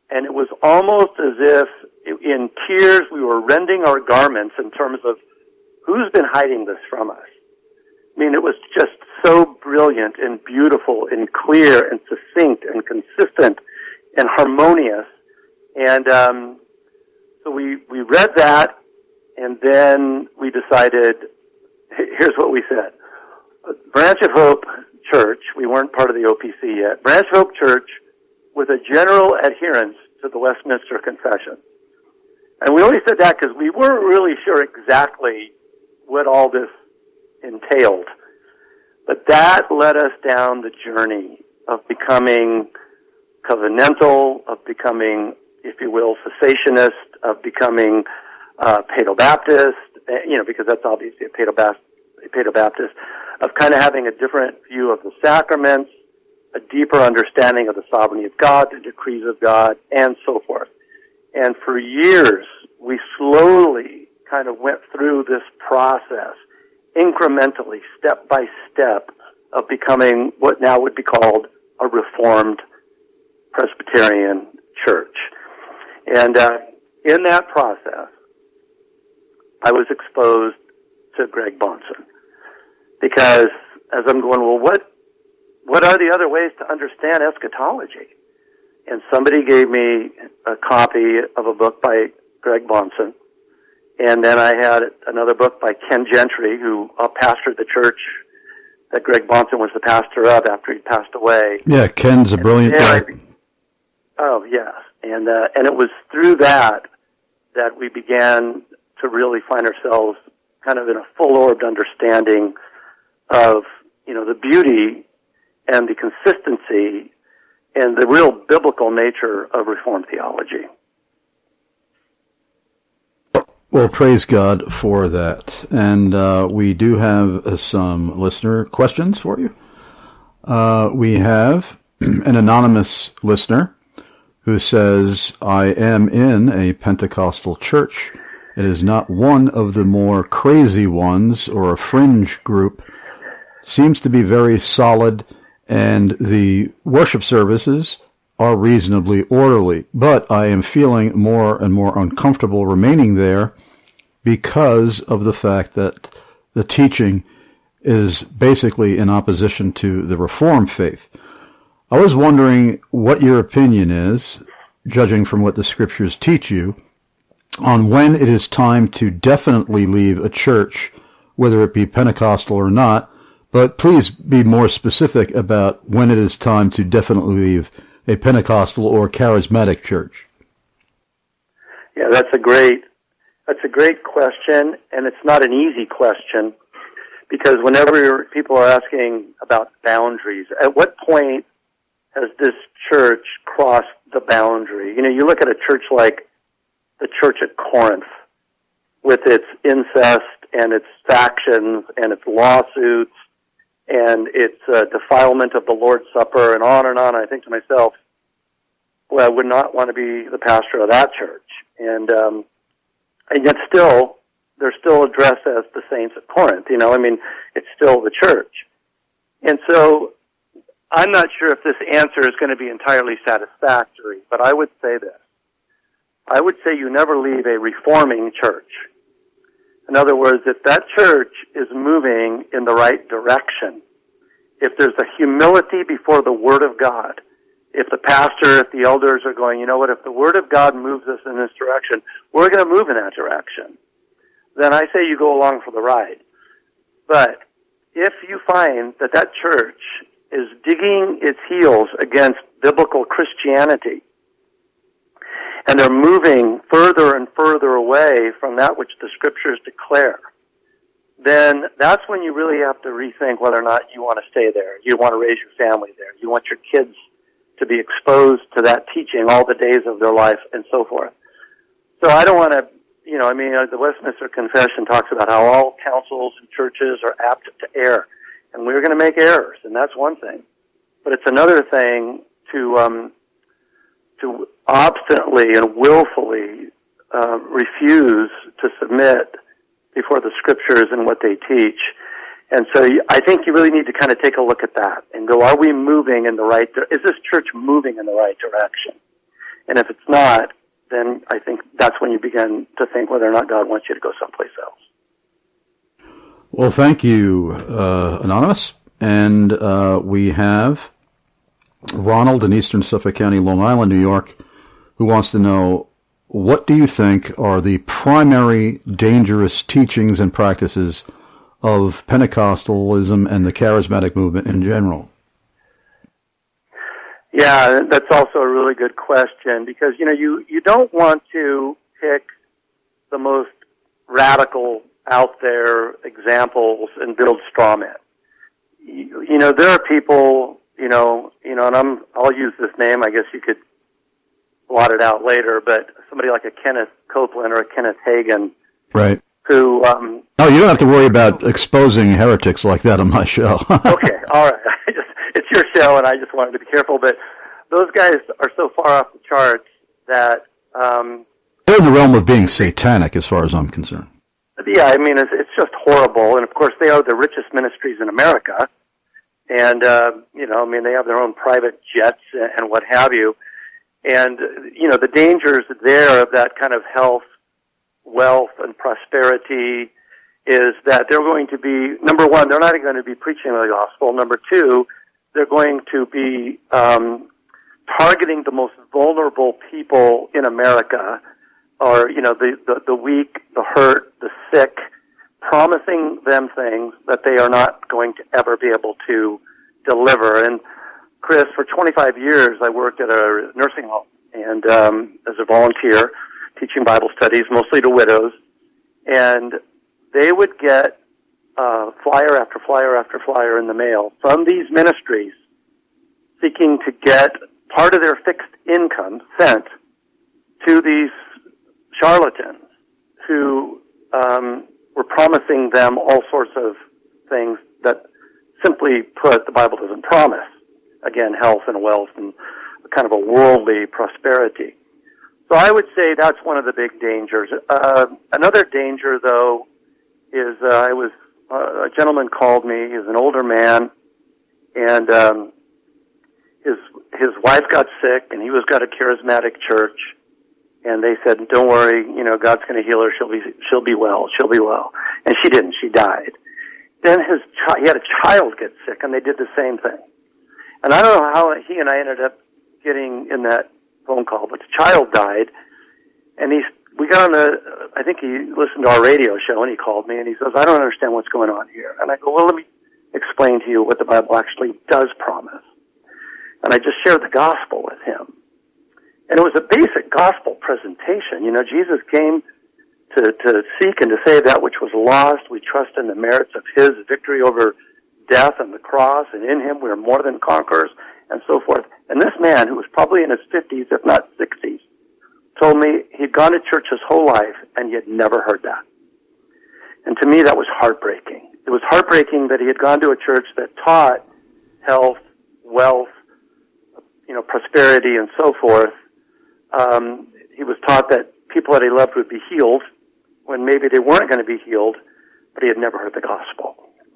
And it was almost as if in tears we were rending our garments in terms of who's been hiding this from us. I mean, it was just so brilliant and beautiful and clear and succinct and consistent and harmonious. And um, so we, we read that, and then we decided, here's what we said. Branch of Hope Church, we weren't part of the O P C yet, Branch of Hope Church with a general adherence to the Westminster Confession. And we only said that because we weren't really sure exactly what all this entailed. But that led us down the journey of becoming covenantal, of becoming, if you will, cessationist, of becoming uh, Paedo-Baptist, you know, because that's obviously a Paedo-Baptist, a Paedo-Baptist, of kind of having a different view of the sacraments, a deeper understanding of the sovereignty of God, the decrees of God, and so forth. And for years, we slowly kind of went through this process, incrementally, step by step, of becoming what now would be called a Reformed Presbyterian church. And uh, in that process, I was exposed to Greg Bahnsen. Because as I'm going, well, what what are the other ways to understand eschatology? And somebody gave me a copy of a book by Greg Bahnsen. And then I had another book by Ken Gentry, who uh, pastored the church that Greg Bahnsen was the pastor of after he passed away. Yeah, Ken's a brilliant guy. Oh, yes. And, uh, and it was through that that we began to really find ourselves kind of in a full-orbed understanding of, you know, the beauty and the consistency and the real biblical nature of Reformed theology. Well, praise God for that. And uh, we do have uh, some listener questions for you. Uh, we have an anonymous listener who says, I am in a Pentecostal church. It is not one of the more crazy ones or a fringe group. Seems to be very solid, and the worship services are reasonably orderly. But I am feeling more and more uncomfortable remaining there because of the fact that the teaching is basically in opposition to the Reformed faith. I was wondering what your opinion is, judging from what the Scriptures teach you, on when it is time to definitely leave a church, whether it be Pentecostal or not, but please be more specific about when it is time to definitely leave a Pentecostal or charismatic church. Yeah, that's a great, that's a great question, and it's not an easy question, because whenever people are asking about boundaries, at what point has this church crossed the boundary? You know, you look at a church like the church at Corinth, with its incest and its factions and its lawsuits and its uh, defilement of the Lord's Supper and on and on. I think to myself, well, I would not want to be the pastor of that church. And um, and yet still, they're still addressed as the saints at Corinth. You know, I mean, it's still the church. And so I'm not sure if this answer is going to be entirely satisfactory, but I would say this. I would say you never leave a reforming church. In other words, if that church is moving in the right direction, if there's a humility before the Word of God, if the pastor, if the elders are going, you know what, if the Word of God moves us in this direction, we're going to move in that direction, then I say you go along for the ride. But if you find that that church is digging its heels against biblical Christianity, and they're moving further and further away from that which the Scriptures declare, then that's when you really have to rethink whether or not you want to stay there. You want to raise your family there. You want your kids to be exposed to that teaching all the days of their life and so forth. So I don't want to, you know, I mean, uh, the Westminster Confession talks about how all councils and churches are apt to err. And we're going to make errors, and that's one thing. But it's another thing to um, to obstinately and willfully uh, refuse to submit before the Scriptures and what they teach. And so I think you really need to kind of take a look at that and go, are we moving in the right direction? Is this church moving in the right direction? And if it's not, then I think that's when you begin to think whether or not God wants you to go someplace else. Well, thank you, uh, Anonymous. And uh, we have Ronald in Eastern Suffolk County, Long Island, New York, who wants to know, what do you think are the primary dangerous teachings and practices of Pentecostalism and the charismatic movement in general? Yeah, that's also a really good question, because, you know, you, you don't want to pick the most radical out there examples and build straw men. You, you know, there are people, you know, you know, and I'm, I'll use this name, I guess you could blot it out later, but somebody like a Kenneth Copeland or a Kenneth Hagin, right? Who? Um, no, you don't have to worry about exposing heretics like that on my show. Okay, all right. I just, it's your show, and I just wanted to be careful. But those guys are so far off the charts that um, they're in the realm of being satanic, as far as I'm concerned. Yeah, I mean, it's, it's just horrible. And of course, they are the richest ministries in America, and uh, you know, I mean, they have their own private jets and what have you. And, you know, the dangers there of that kind of health, wealth, and prosperity is that they're going to be, number one, they're not going to be preaching the gospel. Number two, they're going to be um, targeting the most vulnerable people in America, or, you know, the, the, the weak, the hurt, the sick, promising them things that they are not going to ever be able to deliver. And Chris, for twenty-five years, I worked at a nursing home and um, as a volunteer, teaching Bible studies, mostly to widows. And they would get uh, flyer after flyer after flyer in the mail from these ministries seeking to get part of their fixed income sent to these charlatans who um, were promising them all sorts of things that, simply put, the Bible doesn't promise. Again, health and wealth and kind of a worldly prosperity. So I would say that's one of the big dangers. Uh, another danger, though, is uh, I was uh, a gentleman called me. He's an older man, and um, his his wife got sick, and he was got a charismatic church, and they said, "Don't worry, you know, God's going to heal her. She'll be she'll be well. She'll be well." And she didn't. She died. Then his chi- he had a child get sick, and they did the same thing. And I don't know how he and I ended up getting in that phone call, but the child died, and he's, we got on the, I think he listened to our radio show, and he called me, and he says, "I don't understand what's going on here." And I go, "Well, let me explain to you what the Bible actually does promise." And I just shared the gospel with him. And it was a basic gospel presentation. You know, Jesus came to, to seek and to save that which was lost. We trust in the merits of his victory over death and the cross, and in him we are more than conquerors, and so forth. And this man, who was probably in his fifties, if not sixties, told me he'd gone to church his whole life, and he had never heard that. And to me, that was heartbreaking. It was heartbreaking that he had gone to a church that taught health, wealth, you know, prosperity, and so forth. Um, he was taught that people that he loved would be healed, when maybe they weren't going to be healed, but he had never heard the gospel.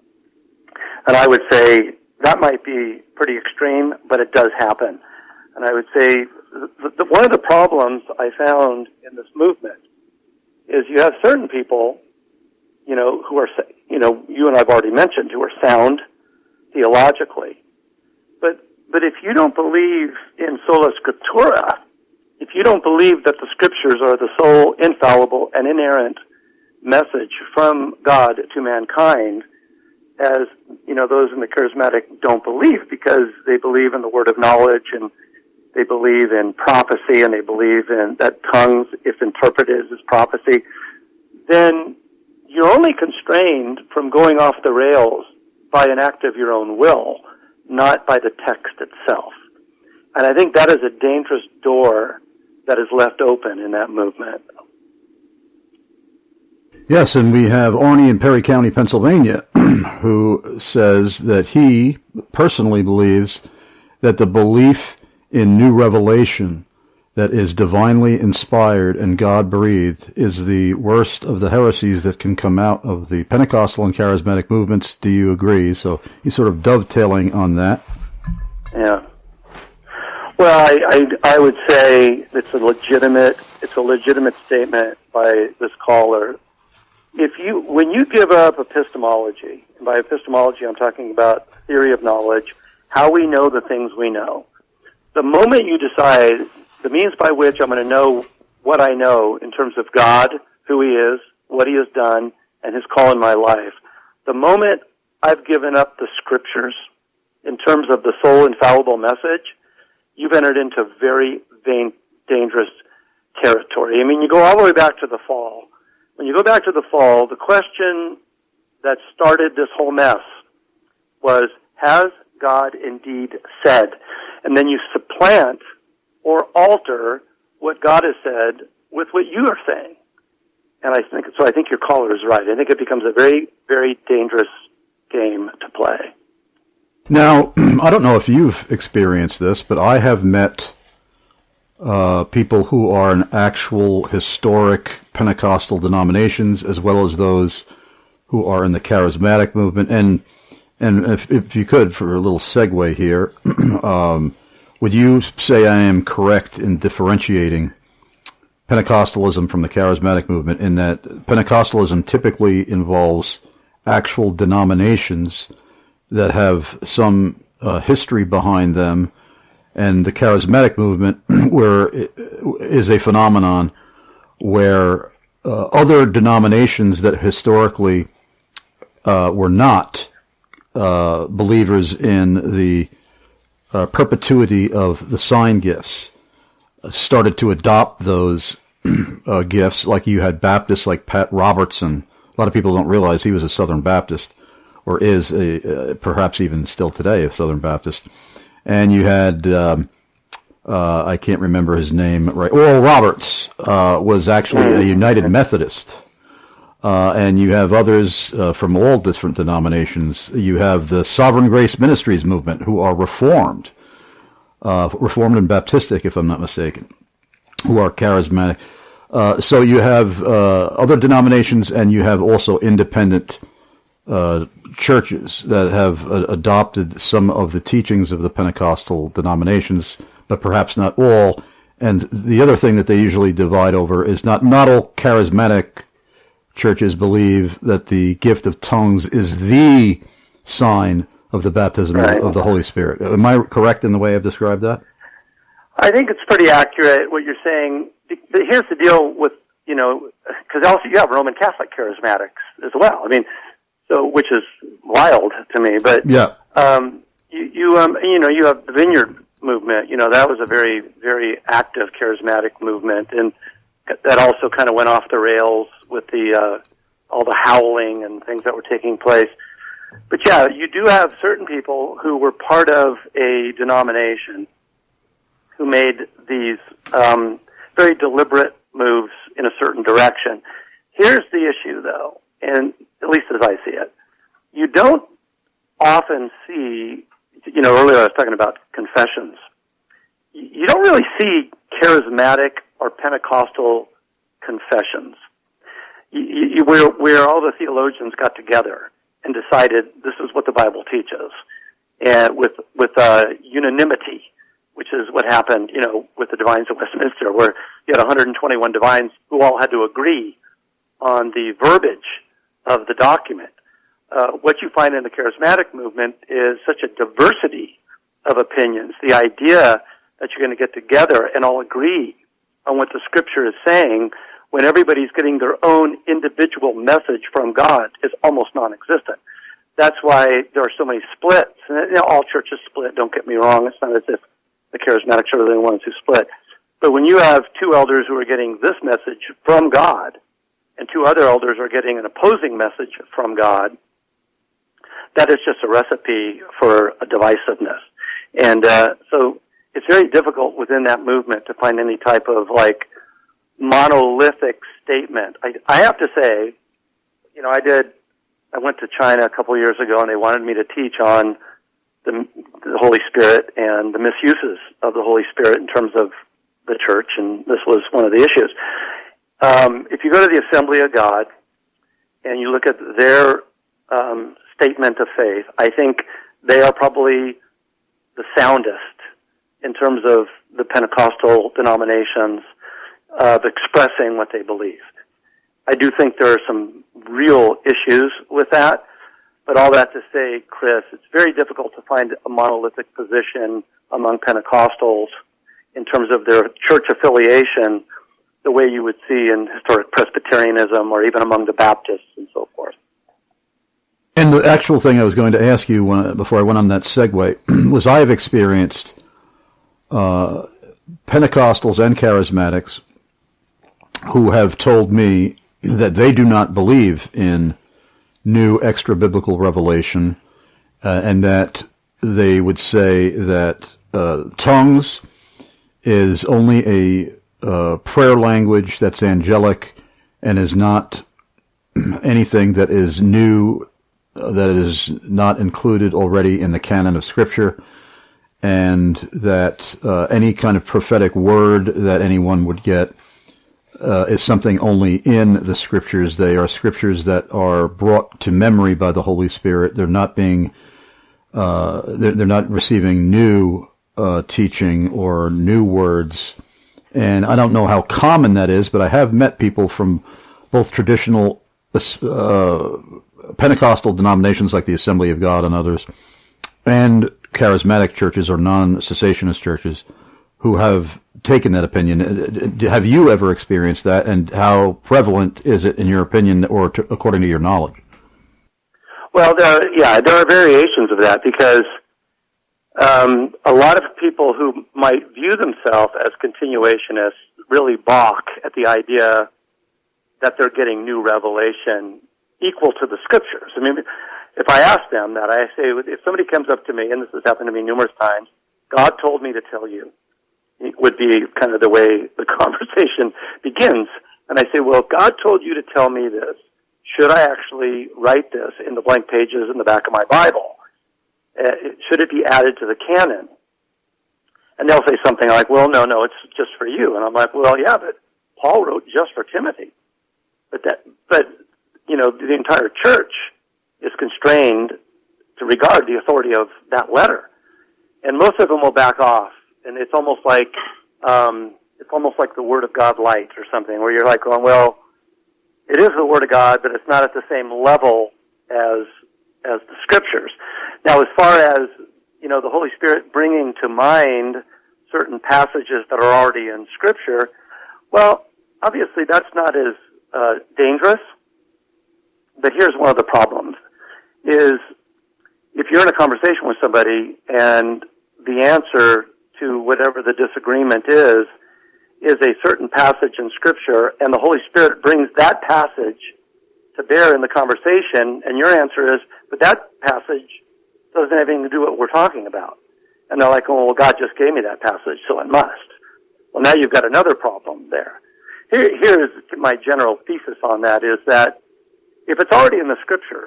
And I would say that might be pretty extreme, but it does happen. And I would say the, the, one of the problems I found in this movement is you have certain people, you know, who are, you know, you and I've already mentioned, who are sound theologically. But, but if you don't believe in sola scriptura, if you don't believe that the scriptures are the sole infallible and inerrant message from God to mankind, as, you know, those in the charismatic don't believe, because they believe in the word of knowledge, and they believe in prophecy, and they believe in that tongues, if interpreted, is prophecy, then you're only constrained from going off the rails by an act of your own will, not by the text itself. And I think that is a dangerous door that is left open in that movement. Yes, and we have Arnie in Perry County, Pennsylvania, who says that he personally believes that the belief in new revelation that is divinely inspired and God-breathed is the worst of the heresies that can come out of the Pentecostal and charismatic movements. Do you agree? So he's sort of dovetailing on that. Yeah. Well, I, I I would say it's a legitimate it's a legitimate statement by this caller. If you when you give up epistemology, and by epistemology I'm talking about theory of knowledge, how we know the things we know. The moment you decide the means by which I'm going to know what I know in terms of God, who He is, what He has done, and His call in my life, the moment I've given up the Scriptures in terms of the sole infallible message, you've entered into very vain, dangerous territory. I mean, you go all the way back to the fall. When you go back to the fall, the question that started this whole mess was, has God indeed said? And then you supplant or alter what God has said with what you are saying. And I think, so I think your caller is right. I think it becomes a very, very dangerous game to play. Now, I don't know if you've experienced this, but I have met uh, people who are in actual historic Pentecostal denominations, as well as those who are in the charismatic movement. And and if, if you could, for a little segue here, um, would you say I am correct in differentiating Pentecostalism from the charismatic movement, in that Pentecostalism typically involves actual denominations that have some uh, history behind them, and the charismatic movement where is a phenomenon where uh, other denominations that historically uh, were not uh, believers in the uh, perpetuity of the sign gifts started to adopt those uh, gifts. Like you had Baptists like Pat Robertson. A lot of people don't realize he was a Southern Baptist, or is a, uh, perhaps even still today a Southern Baptist. And you had, um, uh, I can't remember his name, right? Oral Roberts uh, was actually a United Methodist. Uh, and you have others uh, from all different denominations. You have the Sovereign Grace Ministries movement, who are Reformed, uh, Reformed and Baptistic, if I'm not mistaken, who are charismatic. Uh, so you have uh, other denominations, and you have also independent uh, churches that have uh, adopted some of the teachings of the Pentecostal denominations, but perhaps not all. And the other thing that they usually divide over is not not all charismatic churches believe that the gift of tongues is the sign of the baptism right. of the Holy Spirit. Am I correct in the way I've described that? I think it's pretty accurate what you're saying. Here's the deal with, you know, because also you have Roman Catholic charismatics as well. I mean, so which is wild to me. But yeah, um, you you um you know you have the Vineyard movement. You know, that was a very very active charismatic movement, and that also kind of went off the rails with the uh, all the howling and things that were taking place. But yeah, you do have certain people who were part of a denomination who made these um, very deliberate moves in a certain direction. Here's the issue, though, and at least as I see it, you don't often see, you know, earlier I was talking about confessions. You don't really see charismatic or Pentecostal confessions. You, you, where, where all the theologians got together and decided this is what the Bible teaches, and with with uh, unanimity, which is what happened, you know, with the Divines of Westminster, where you had one hundred twenty-one divines who all had to agree on the verbiage of the document. Uh, what you find in the charismatic movement is such a diversity of opinions. The idea that you're going to get together and all agree on what the Scripture is saying when everybody's getting their own individual message from God is almost non-existent. That's why there are so many splits. And, you know, all churches split, don't get me wrong. It's not as if the charismatics are the only ones who split. But when you have two elders who are getting this message from God and two other elders are getting an opposing message from God, that is just a recipe for a divisiveness. And uh, so it's very difficult within that movement to find any type of, like, monolithic statement. I, I have to say, you know, I did, I went to China a couple of years ago, and they wanted me to teach on the, the Holy Spirit and the misuses of the Holy Spirit in terms of the church, and this was one of the issues. Um, if you go to the Assembly of God and you look at their um, statement of faith, I think they are probably the soundest in terms of the Pentecostal denominations of expressing what they believe. I do think there are some real issues with that, but all that to say, Chris, it's very difficult to find a monolithic position among Pentecostals in terms of their church affiliation the way you would see in historic Presbyterianism or even among the Baptists and so forth. And the actual thing I was going to ask you when, before I went on that segue was I have experienced uh, Pentecostals and Charismatics who have told me that they do not believe in new extra-biblical revelation, uh, and that they would say that uh, tongues is only a uh, prayer language that's angelic and is not anything that is new, uh, that is not included already in the canon of Scripture, and that uh, any kind of prophetic word that anyone would get Uh, is something only in the Scriptures. They are Scriptures that are brought to memory by the Holy Spirit. They're not being, uh, they're, they're not receiving new uh, teaching or new words. And I don't know how common that is, but I have met people from both traditional uh, Pentecostal denominations like the Assembly of God and others, and charismatic churches or non-cessationist churches who have taken that opinion. Have you ever experienced that, and how prevalent is it in your opinion, or to, according to your knowledge? Well, there are, yeah, there are variations of that, because um, a lot of people who might view themselves as continuationists really balk at the idea that they're getting new revelation equal to the Scriptures. I mean, if I ask them that, I say, if somebody comes up to me, and this has happened to me numerous times, God told me to tell you, would be kind of the way the conversation begins. And I say, well, if God told you to tell me this, should I actually write this in the blank pages in the back of my Bible? Uh, should it be added to the canon? And they'll say something like, well, no, no, it's just for you. And I'm like, well, yeah, but Paul wrote just for Timothy. But that, but, you know, the entire church is constrained to regard the authority of that letter. And most of them will back off. And it's almost like, um, it's almost like the Word of God light or something, where you're like going, well, it is the Word of God, but it's not at the same level as, as the Scriptures. Now, as far as, you know, the Holy Spirit bringing to mind certain passages that are already in Scripture, well, obviously that's not as, uh, dangerous. But here's one of the problems, is if you're in a conversation with somebody and the answer to whatever the disagreement is, is a certain passage in Scripture, and the Holy Spirit brings that passage to bear in the conversation, and your answer is, but that passage doesn't have anything to do with what we're talking about. And they're like, oh, well, God just gave me that passage, so I must. Well, now you've got another problem there. Here, here's my general thesis on that, is that if it's already in the Scriptures,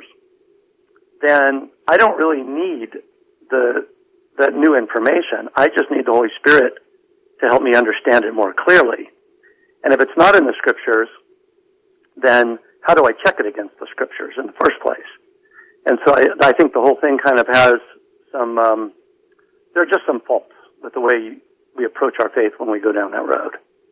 then I don't really need the that new information. I just need the Holy Spirit to help me understand it more clearly. And if it's not in the Scriptures, then how do I check it against the Scriptures in the first place? And so I, I think the whole thing kind of has some, um, there are just some faults with the way we approach our faith when we go down that road.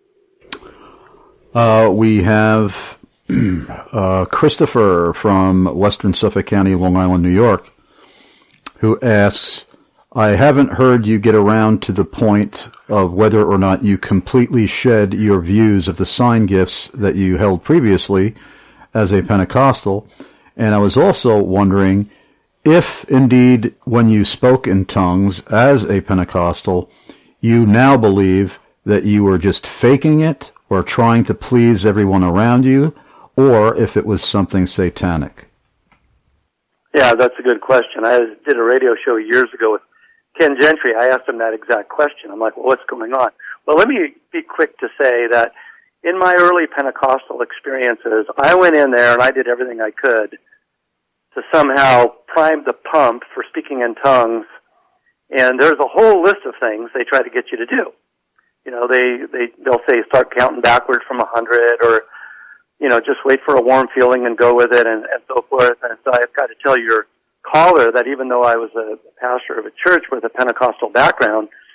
Uh, we have uh, Christopher from Western Suffolk County, Long Island, New York, who asks, I haven't heard you get around to the point of whether or not you completely shed your views of the sign gifts that you held previously as a Pentecostal. And I was also wondering if indeed when you spoke in tongues as a Pentecostal, you now believe that you were just faking it or trying to please everyone around you, or if it was something satanic. Yeah, that's a good question. I did a radio show years ago with Ken Gentry. I asked him that exact question. I'm like, well, what's going on? Well, let me be quick to say that in my early Pentecostal experiences, I went in there and I did everything I could to somehow prime the pump for speaking in tongues. And there's a whole list of things they try to get you to do. You know, they, they, they'll say start counting backward from a hundred, or, you know, just wait for a warm feeling and go with it, and, and so forth. And so I've got to tell your caller that even though I was a pastor of a church with a Pentecostal background,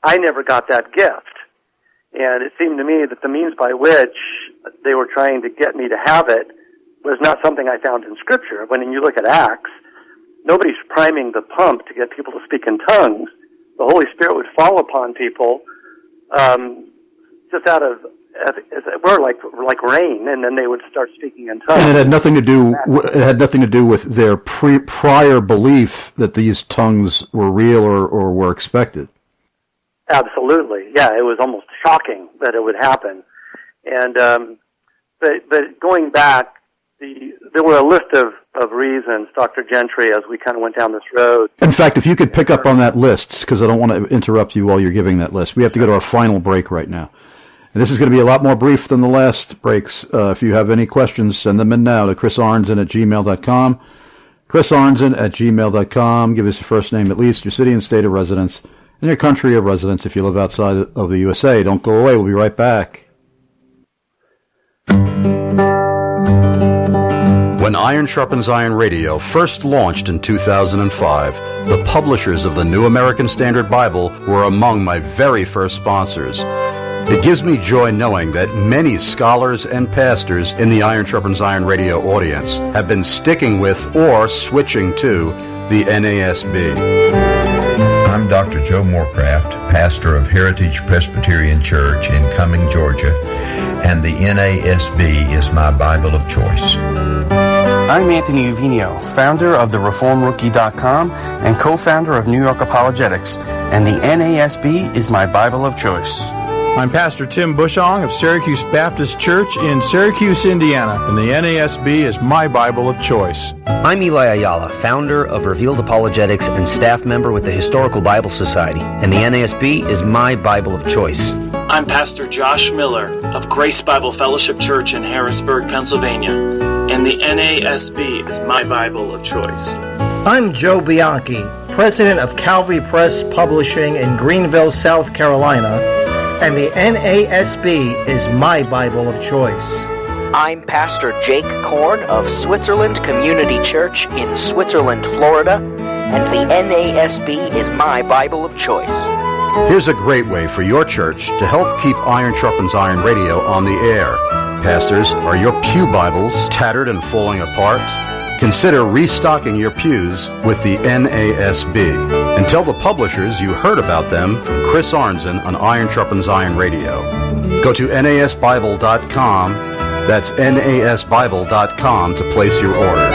I never got that gift. And it seemed to me that the means by which they were trying to get me to have it was not something I found in Scripture. When you look at Acts, nobody's priming the pump to get people to speak in tongues. The Holy Spirit would fall upon people um, just out of, as it were, like like rain, and then they would start speaking in tongues. And it had nothing to do. It had nothing to do with their pre, prior belief that these tongues were real or, or were expected. Absolutely, yeah. It was almost shocking that it would happen. And um, but but going back, the there were a list of, of reasons, Doctor Gentry, as we kind of went down this road. In fact, if you could pick up on that list, because I don't want to interrupt you while you're giving that list. We have to go to our final break right now. And this is going to be a lot more brief than the last breaks. Uh, if you have any questions, send them in now to chris arnzen at gmail dot com. chris arnzen at gmail dot com. Give us your first name at least, your city and state of residence, and your country of residence if you live outside of the U S A. Don't go away. We'll be right back. When Iron Sharpens Iron Radio first launched in two thousand five, the publishers of the New American Standard Bible were among my very first sponsors. It gives me joy knowing that many scholars and pastors in the Iron Sharpens Iron Radio audience have been sticking with or switching to the N A S B. I'm Doctor Joe Morecraft, pastor of Heritage Presbyterian Church in Cumming, Georgia, and the N A S B is my Bible of choice. I'm Anthony Uvino, founder of the reform rookie dot com and co-founder of New York Apologetics, and the N A S B is my Bible of choice. I'm Pastor Tim Bushong of Syracuse Baptist Church in Syracuse, Indiana, and the N A S B is my Bible of choice. I'm Eli Ayala, founder of Revealed Apologetics and staff member with the Historical Bible Society, and the N A S B is my Bible of choice. I'm Pastor Josh Miller of Grace Bible Fellowship Church in Harrisburg, Pennsylvania, and the N A S B is my Bible of choice. I'm Joe Bianchi, president of Calvary Press Publishing in Greenville, South Carolina, and the N A S B is my Bible of choice. I'm Pastor Jake Korn of Switzerland Community Church in Switzerland, Florida, and the N A S B is my Bible of choice. Here's a great way for your church to help keep Iron Sharpens Iron Radio on the air. Pastors, are your pew Bibles tattered and falling apart? Consider restocking your pews with the N A S B. And tell the publishers you heard about them from Chris Arnzen on Iron Sharpens Iron Radio. Go to N A S Bible dot com. That's N A S Bible dot com to place your order.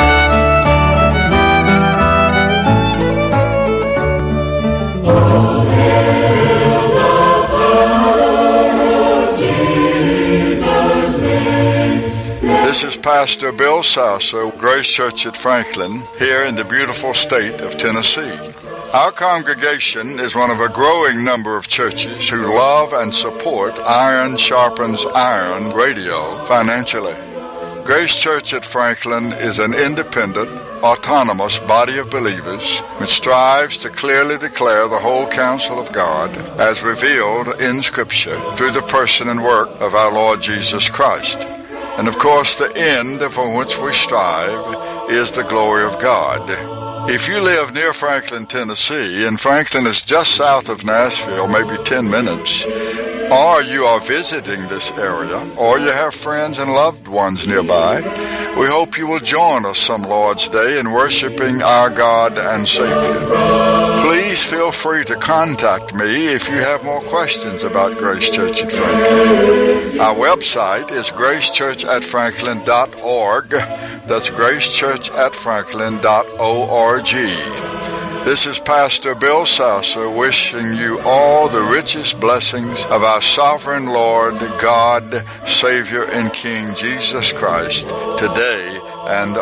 This is Pastor Bill Sasso, Grace Church at Franklin, here in the beautiful state of Tennessee. Our congregation is one of a growing number of churches who love and support Iron Sharpens Iron Radio financially. Grace Church at Franklin is an independent, autonomous body of believers which strives to clearly declare the whole counsel of God as revealed in Scripture through the person and work of our Lord Jesus Christ. And of course, the end for which we strive is the glory of God. If you live near Franklin, Tennessee, and Franklin is just south of Nashville, maybe ten minutes, or you are visiting this area, or you have friends and loved ones nearby, we hope you will join us some Lord's Day in worshiping our God and Savior. Please feel free to contact me if you have more questions about Grace Church at Franklin. Our website is grace church at franklin dot org. That's grace church at franklin dot org. This is Pastor Bill Sasso wishing you all the richest blessings of our sovereign Lord, God, Savior, and King Jesus Christ, today and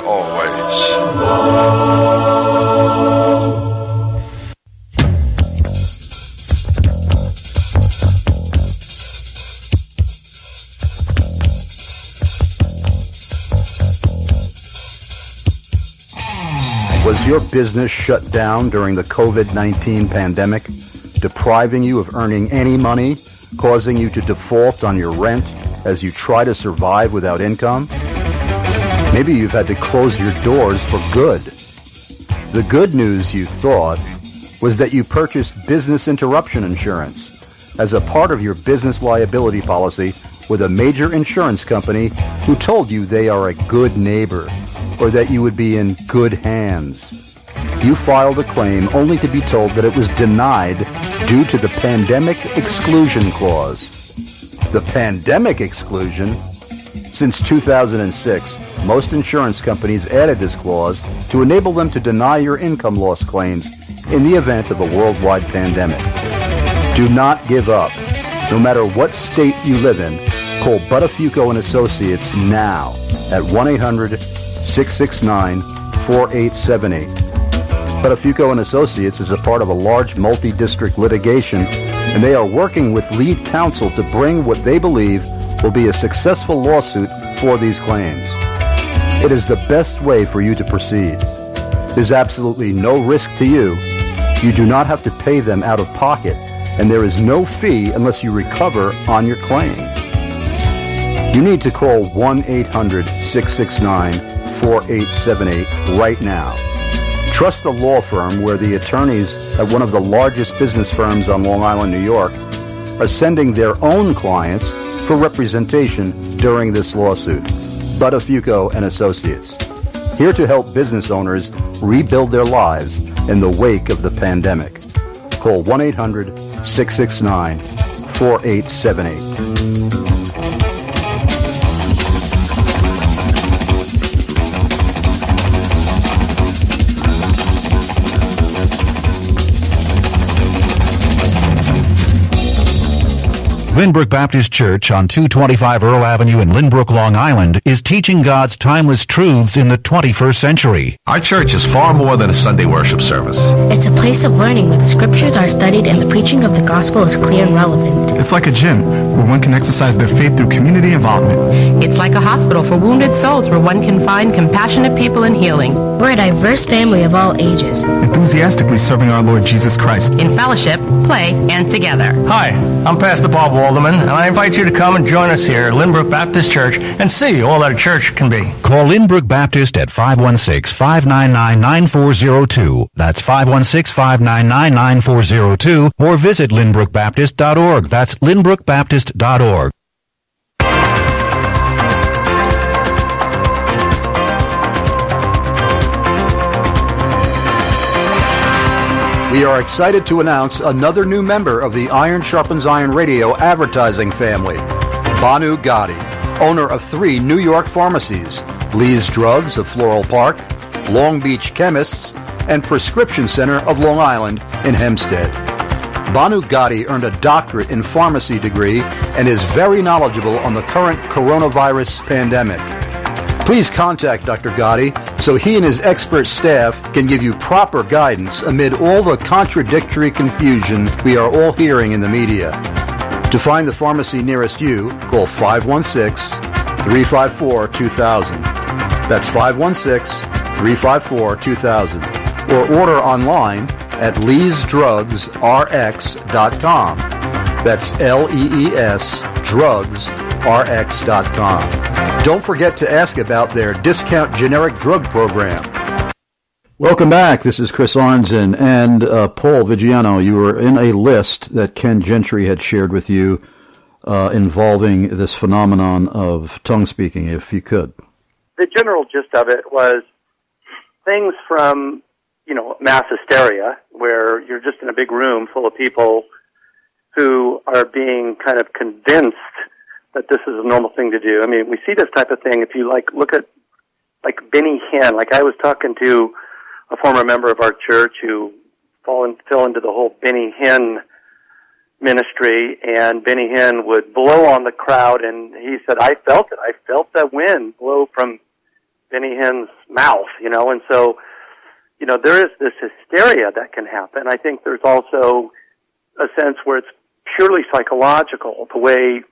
always. Was your business shut down during the covid nineteen pandemic, depriving you of earning any money, causing you to default on your rent as you try to survive without income? Maybe you've had to close your doors for good. The good news, you thought, was that you purchased business interruption insurance. as a part of your business liability policy with a major insurance company who told you they are a good neighbor or that you would be in good hands. You filed a claim only to be told that it was denied due to the Pandemic Exclusion Clause. The Pandemic Exclusion? Since two thousand six, most insurance companies added this clause to enable them to deny your income loss claims in the event of a worldwide pandemic. Do not give up. No matter what state you live in, call Buttafuoco and Associates now at one eight hundred six six nine four eight seven eight. Buttafuoco and Associates is a part of a large multi-district litigation, and they are working with lead counsel to bring what they believe will be a successful lawsuit for these claims. It is the best way for you to proceed. There's absolutely no risk to you. You do not have to pay them out of pocket, and there is no fee unless you recover on your claim. You need to call one eight hundred six six nine four eight seven eight right now. Trust the law firm where the attorneys at one of the largest business firms on Long Island, New York, are sending their own clients for representation during this lawsuit. Buttafuoco and Associates, here to help business owners rebuild their lives in the wake of the pandemic. Call one eight hundred six six nine four eight seven eight. Lynbrook Baptist Church on two twenty-five Earl Avenue in Lynbrook, Long Island is teaching God's timeless truths in the twenty-first century. Our church is far more than a Sunday worship service. It's a place of learning where the scriptures are studied and the preaching of the gospel is clear and relevant. It's like a gym where one can exercise their faith through community involvement. It's like a hospital for wounded souls where one can find compassionate people and healing. We're a diverse family of all ages, enthusiastically serving our Lord Jesus Christ in fellowship, play, and together. Hi, I'm Pastor Bob Walderman, and I invite you to come and join us here at Lynbrook Baptist Church and see all that a church can be. Call Lynbrook Baptist at five one six, five nine nine, nine four zero two. That's five one six, five nine nine, nine four zero two, or visit lynbrook baptist dot org. That's lynbrook baptist dot org. We are excited to announce another new member of the Iron Sharpens Iron Radio advertising family, Banu Gotti, owner of three New York pharmacies, Lee's Drugs of Floral Park, Long Beach Chemists, and Prescription Center of Long Island in Hempstead. Banu Gotti earned a doctorate in pharmacy degree and is very knowledgeable on the current coronavirus pandemic. Please contact Doctor Gotti so he and his expert staff can give you proper guidance amid all the contradictory confusion we are all hearing in the media. To find the pharmacy nearest you, call five one six, three five four, two thousand. That's five one six, three five four, two thousand. Or order online at lees drugs r x dot com. That's L E E S drugs r x dot com. Don't forget to ask about their discount generic drug program. Welcome back. This is Chris Arnzen and uh, Paul Vigiano. You were in a list that Ken Gentry had shared with you uh, involving this phenomenon of tongue speaking, if you could. The general gist of it was things from, you know, mass hysteria, where you're just in a big room full of people who are being kind of convinced that this is a normal thing to do. I mean, we see this type of thing if you, like, look at, like, Benny Hinn. Like, I was talking to a former member of our church who fall in, fell into the whole Benny Hinn ministry, and Benny Hinn would blow on the crowd, and he said, I felt it. I felt that wind blow from Benny Hinn's mouth, you know, and so, you know, there is this hysteria that can happen. I think there's also a sense where it's purely psychological, the way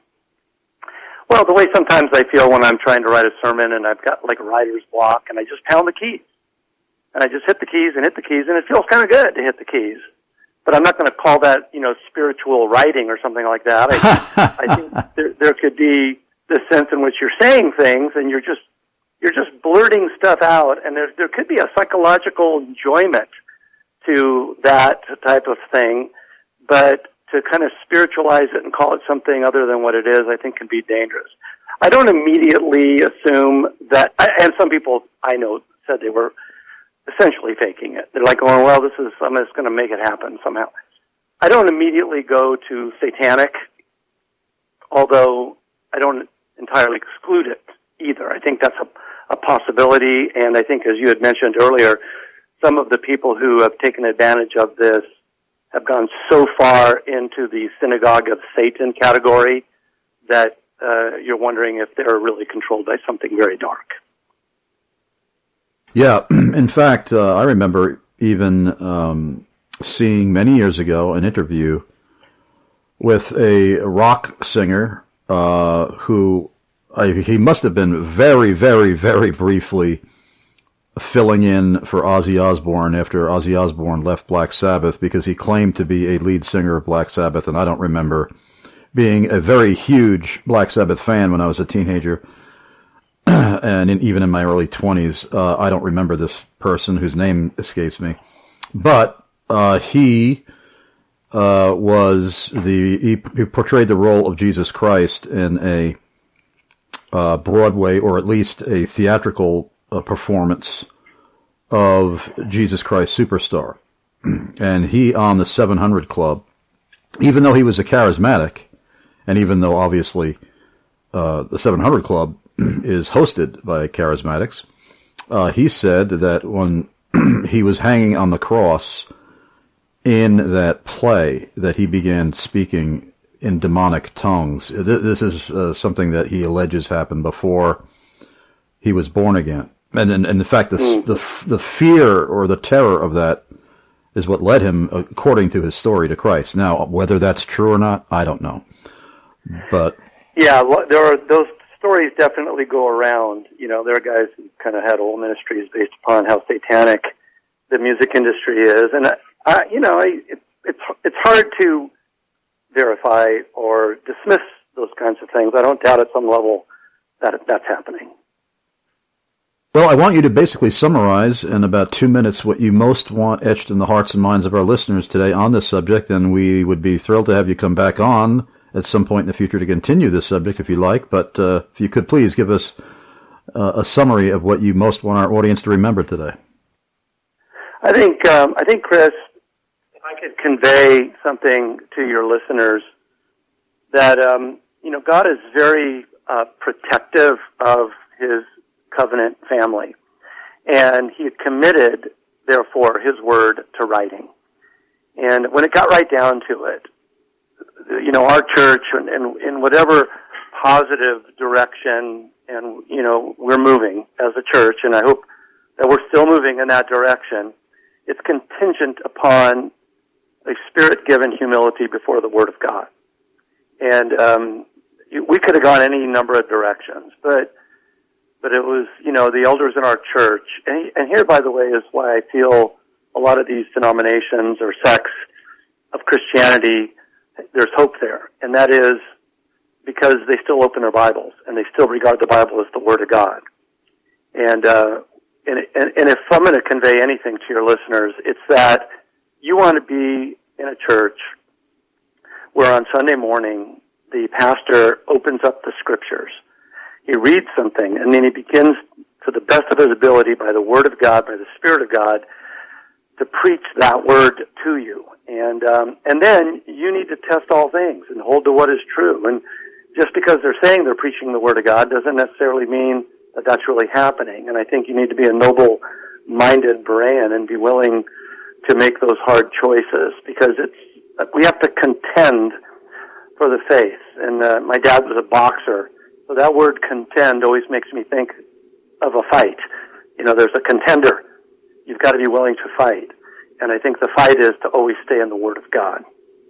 Well, the way sometimes I feel when I'm trying to write a sermon and I've got like writer's block and I just pound the keys. And I just hit the keys and hit the keys and it feels kind of good to hit the keys. But I'm not going to call that, you know, spiritual writing or something like that. I, I think there, there could be this sense in which you're saying things and you're just, you're just blurting stuff out, and there, there could be a psychological enjoyment to that type of thing. But to kind of spiritualize it and call it something other than what it is, I think can be dangerous. I don't immediately assume that, and some people I know said they were essentially faking it. They're like going, well, this is, I'm just going to make it happen somehow. I don't immediately go to satanic, although I don't entirely exclude it either. I think that's a, a possibility, and I think, as you had mentioned earlier, some of the people who have taken advantage of this have gone so far into the synagogue of Satan category that uh, you're wondering if they're really controlled by something very dark. Yeah, in fact, uh, I remember even um, seeing many years ago an interview with a rock singer uh, who uh, he must have been very, very, very briefly filling in for Ozzy Osbourne after Ozzy Osbourne left Black Sabbath, because he claimed to be a lead singer of Black Sabbath, and I don't remember being a very huge Black Sabbath fan when I was a teenager. And in, even in my early twenties, uh, I don't remember this person whose name escapes me. But uh, he uh, was the he, he portrayed the role of Jesus Christ in a uh, Broadway, or at least a theatrical uh, performance of Jesus Christ Superstar. And he, on the seven hundred Club, even though he was a charismatic, and even though obviously uh, the seven hundred Club is hosted by charismatics, uh, he said that when he was hanging on the cross in that play, that he began speaking in demonic tongues. This is uh, something that he alleges happened before he was born again. And, and, and in fact, the, the, the fear or the terror of that is what led him, according to his story, to Christ. Now, whether that's true or not, I don't know. But yeah, there are those stories definitely go around. You know, there are guys who kind of had whole ministries based upon how satanic the music industry is, and I, I, you know, I, it, it's it's hard to verify or dismiss those kinds of things. I don't doubt at some level that that's happening. Well, I want you to basically summarize in about two minutes what you most want etched in the hearts and minds of our listeners today on this subject, and we would be thrilled to have you come back on at some point in the future to continue this subject if you like, but uh, if you could please give us uh, a summary of what you most want our audience to remember today. I think, um, I think, Chris, if I could convey something to your listeners, that, um, you know, God is very uh, protective of His covenant family, and He had committed, therefore, His word to writing. And when it got right down to it, you know, our church, and in whatever positive direction, and, you know, we're moving as a church, and I hope that we're still moving in that direction, it's contingent upon a Spirit-given humility before the Word of God. And um, we could have gone any number of directions, but but it was, you know, the elders in our church, and, and here, by the way, is why I feel a lot of these denominations or sects of Christianity, there's hope there, and that is because they still open their Bibles, and they still regard the Bible as the Word of God. And, uh, and, and, and if I'm going to convey anything to your listeners, it's that you want to be in a church where on Sunday morning the pastor opens up the Scriptures. He reads something, and then he begins, to the best of his ability, by the Word of God, by the Spirit of God, to preach that Word to you. And um, and then you need to test all things and hold to what is true. And just because they're saying they're preaching the Word of God doesn't necessarily mean that that's really happening. And I think you need to be a noble-minded Berean and be willing to make those hard choices, because it's we have to contend for the faith. And uh, my dad was a boxer, so that word contend always makes me think of a fight. You know, there's a contender. You've got to be willing to fight. And I think the fight is to always stay in the Word of God.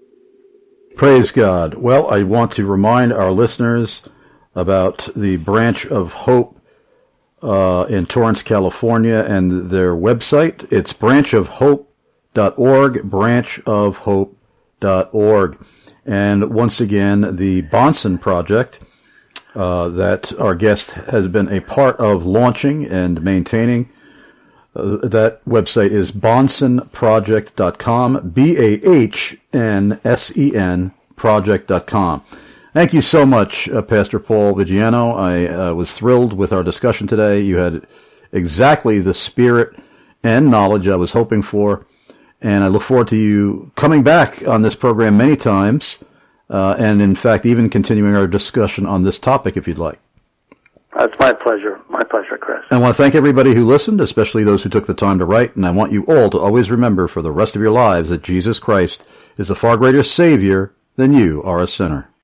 Praise God. Well, I want to remind our listeners about the Branch of Hope uh, in Torrance, California, and their website. It's branch of hope dot org, branch of hope dot org. And once again, the Bahnsen Project uh, that our guest has been a part of launching and maintaining Uh, that website is bahnsen project dot com, B A H N S E N project dot com. Thank you so much, uh, Pastor Paul Vigiano. I uh, was thrilled with our discussion today. You had exactly the spirit and knowledge I was hoping for, and I look forward to you coming back on this program many times, uh, and in fact even continuing our discussion on this topic if you'd like. That's my pleasure. My pleasure, Chris. I want to thank everybody who listened, especially those who took the time to write, and I want you all to always remember for the rest of your lives that Jesus Christ is a far greater Savior than you are a sinner.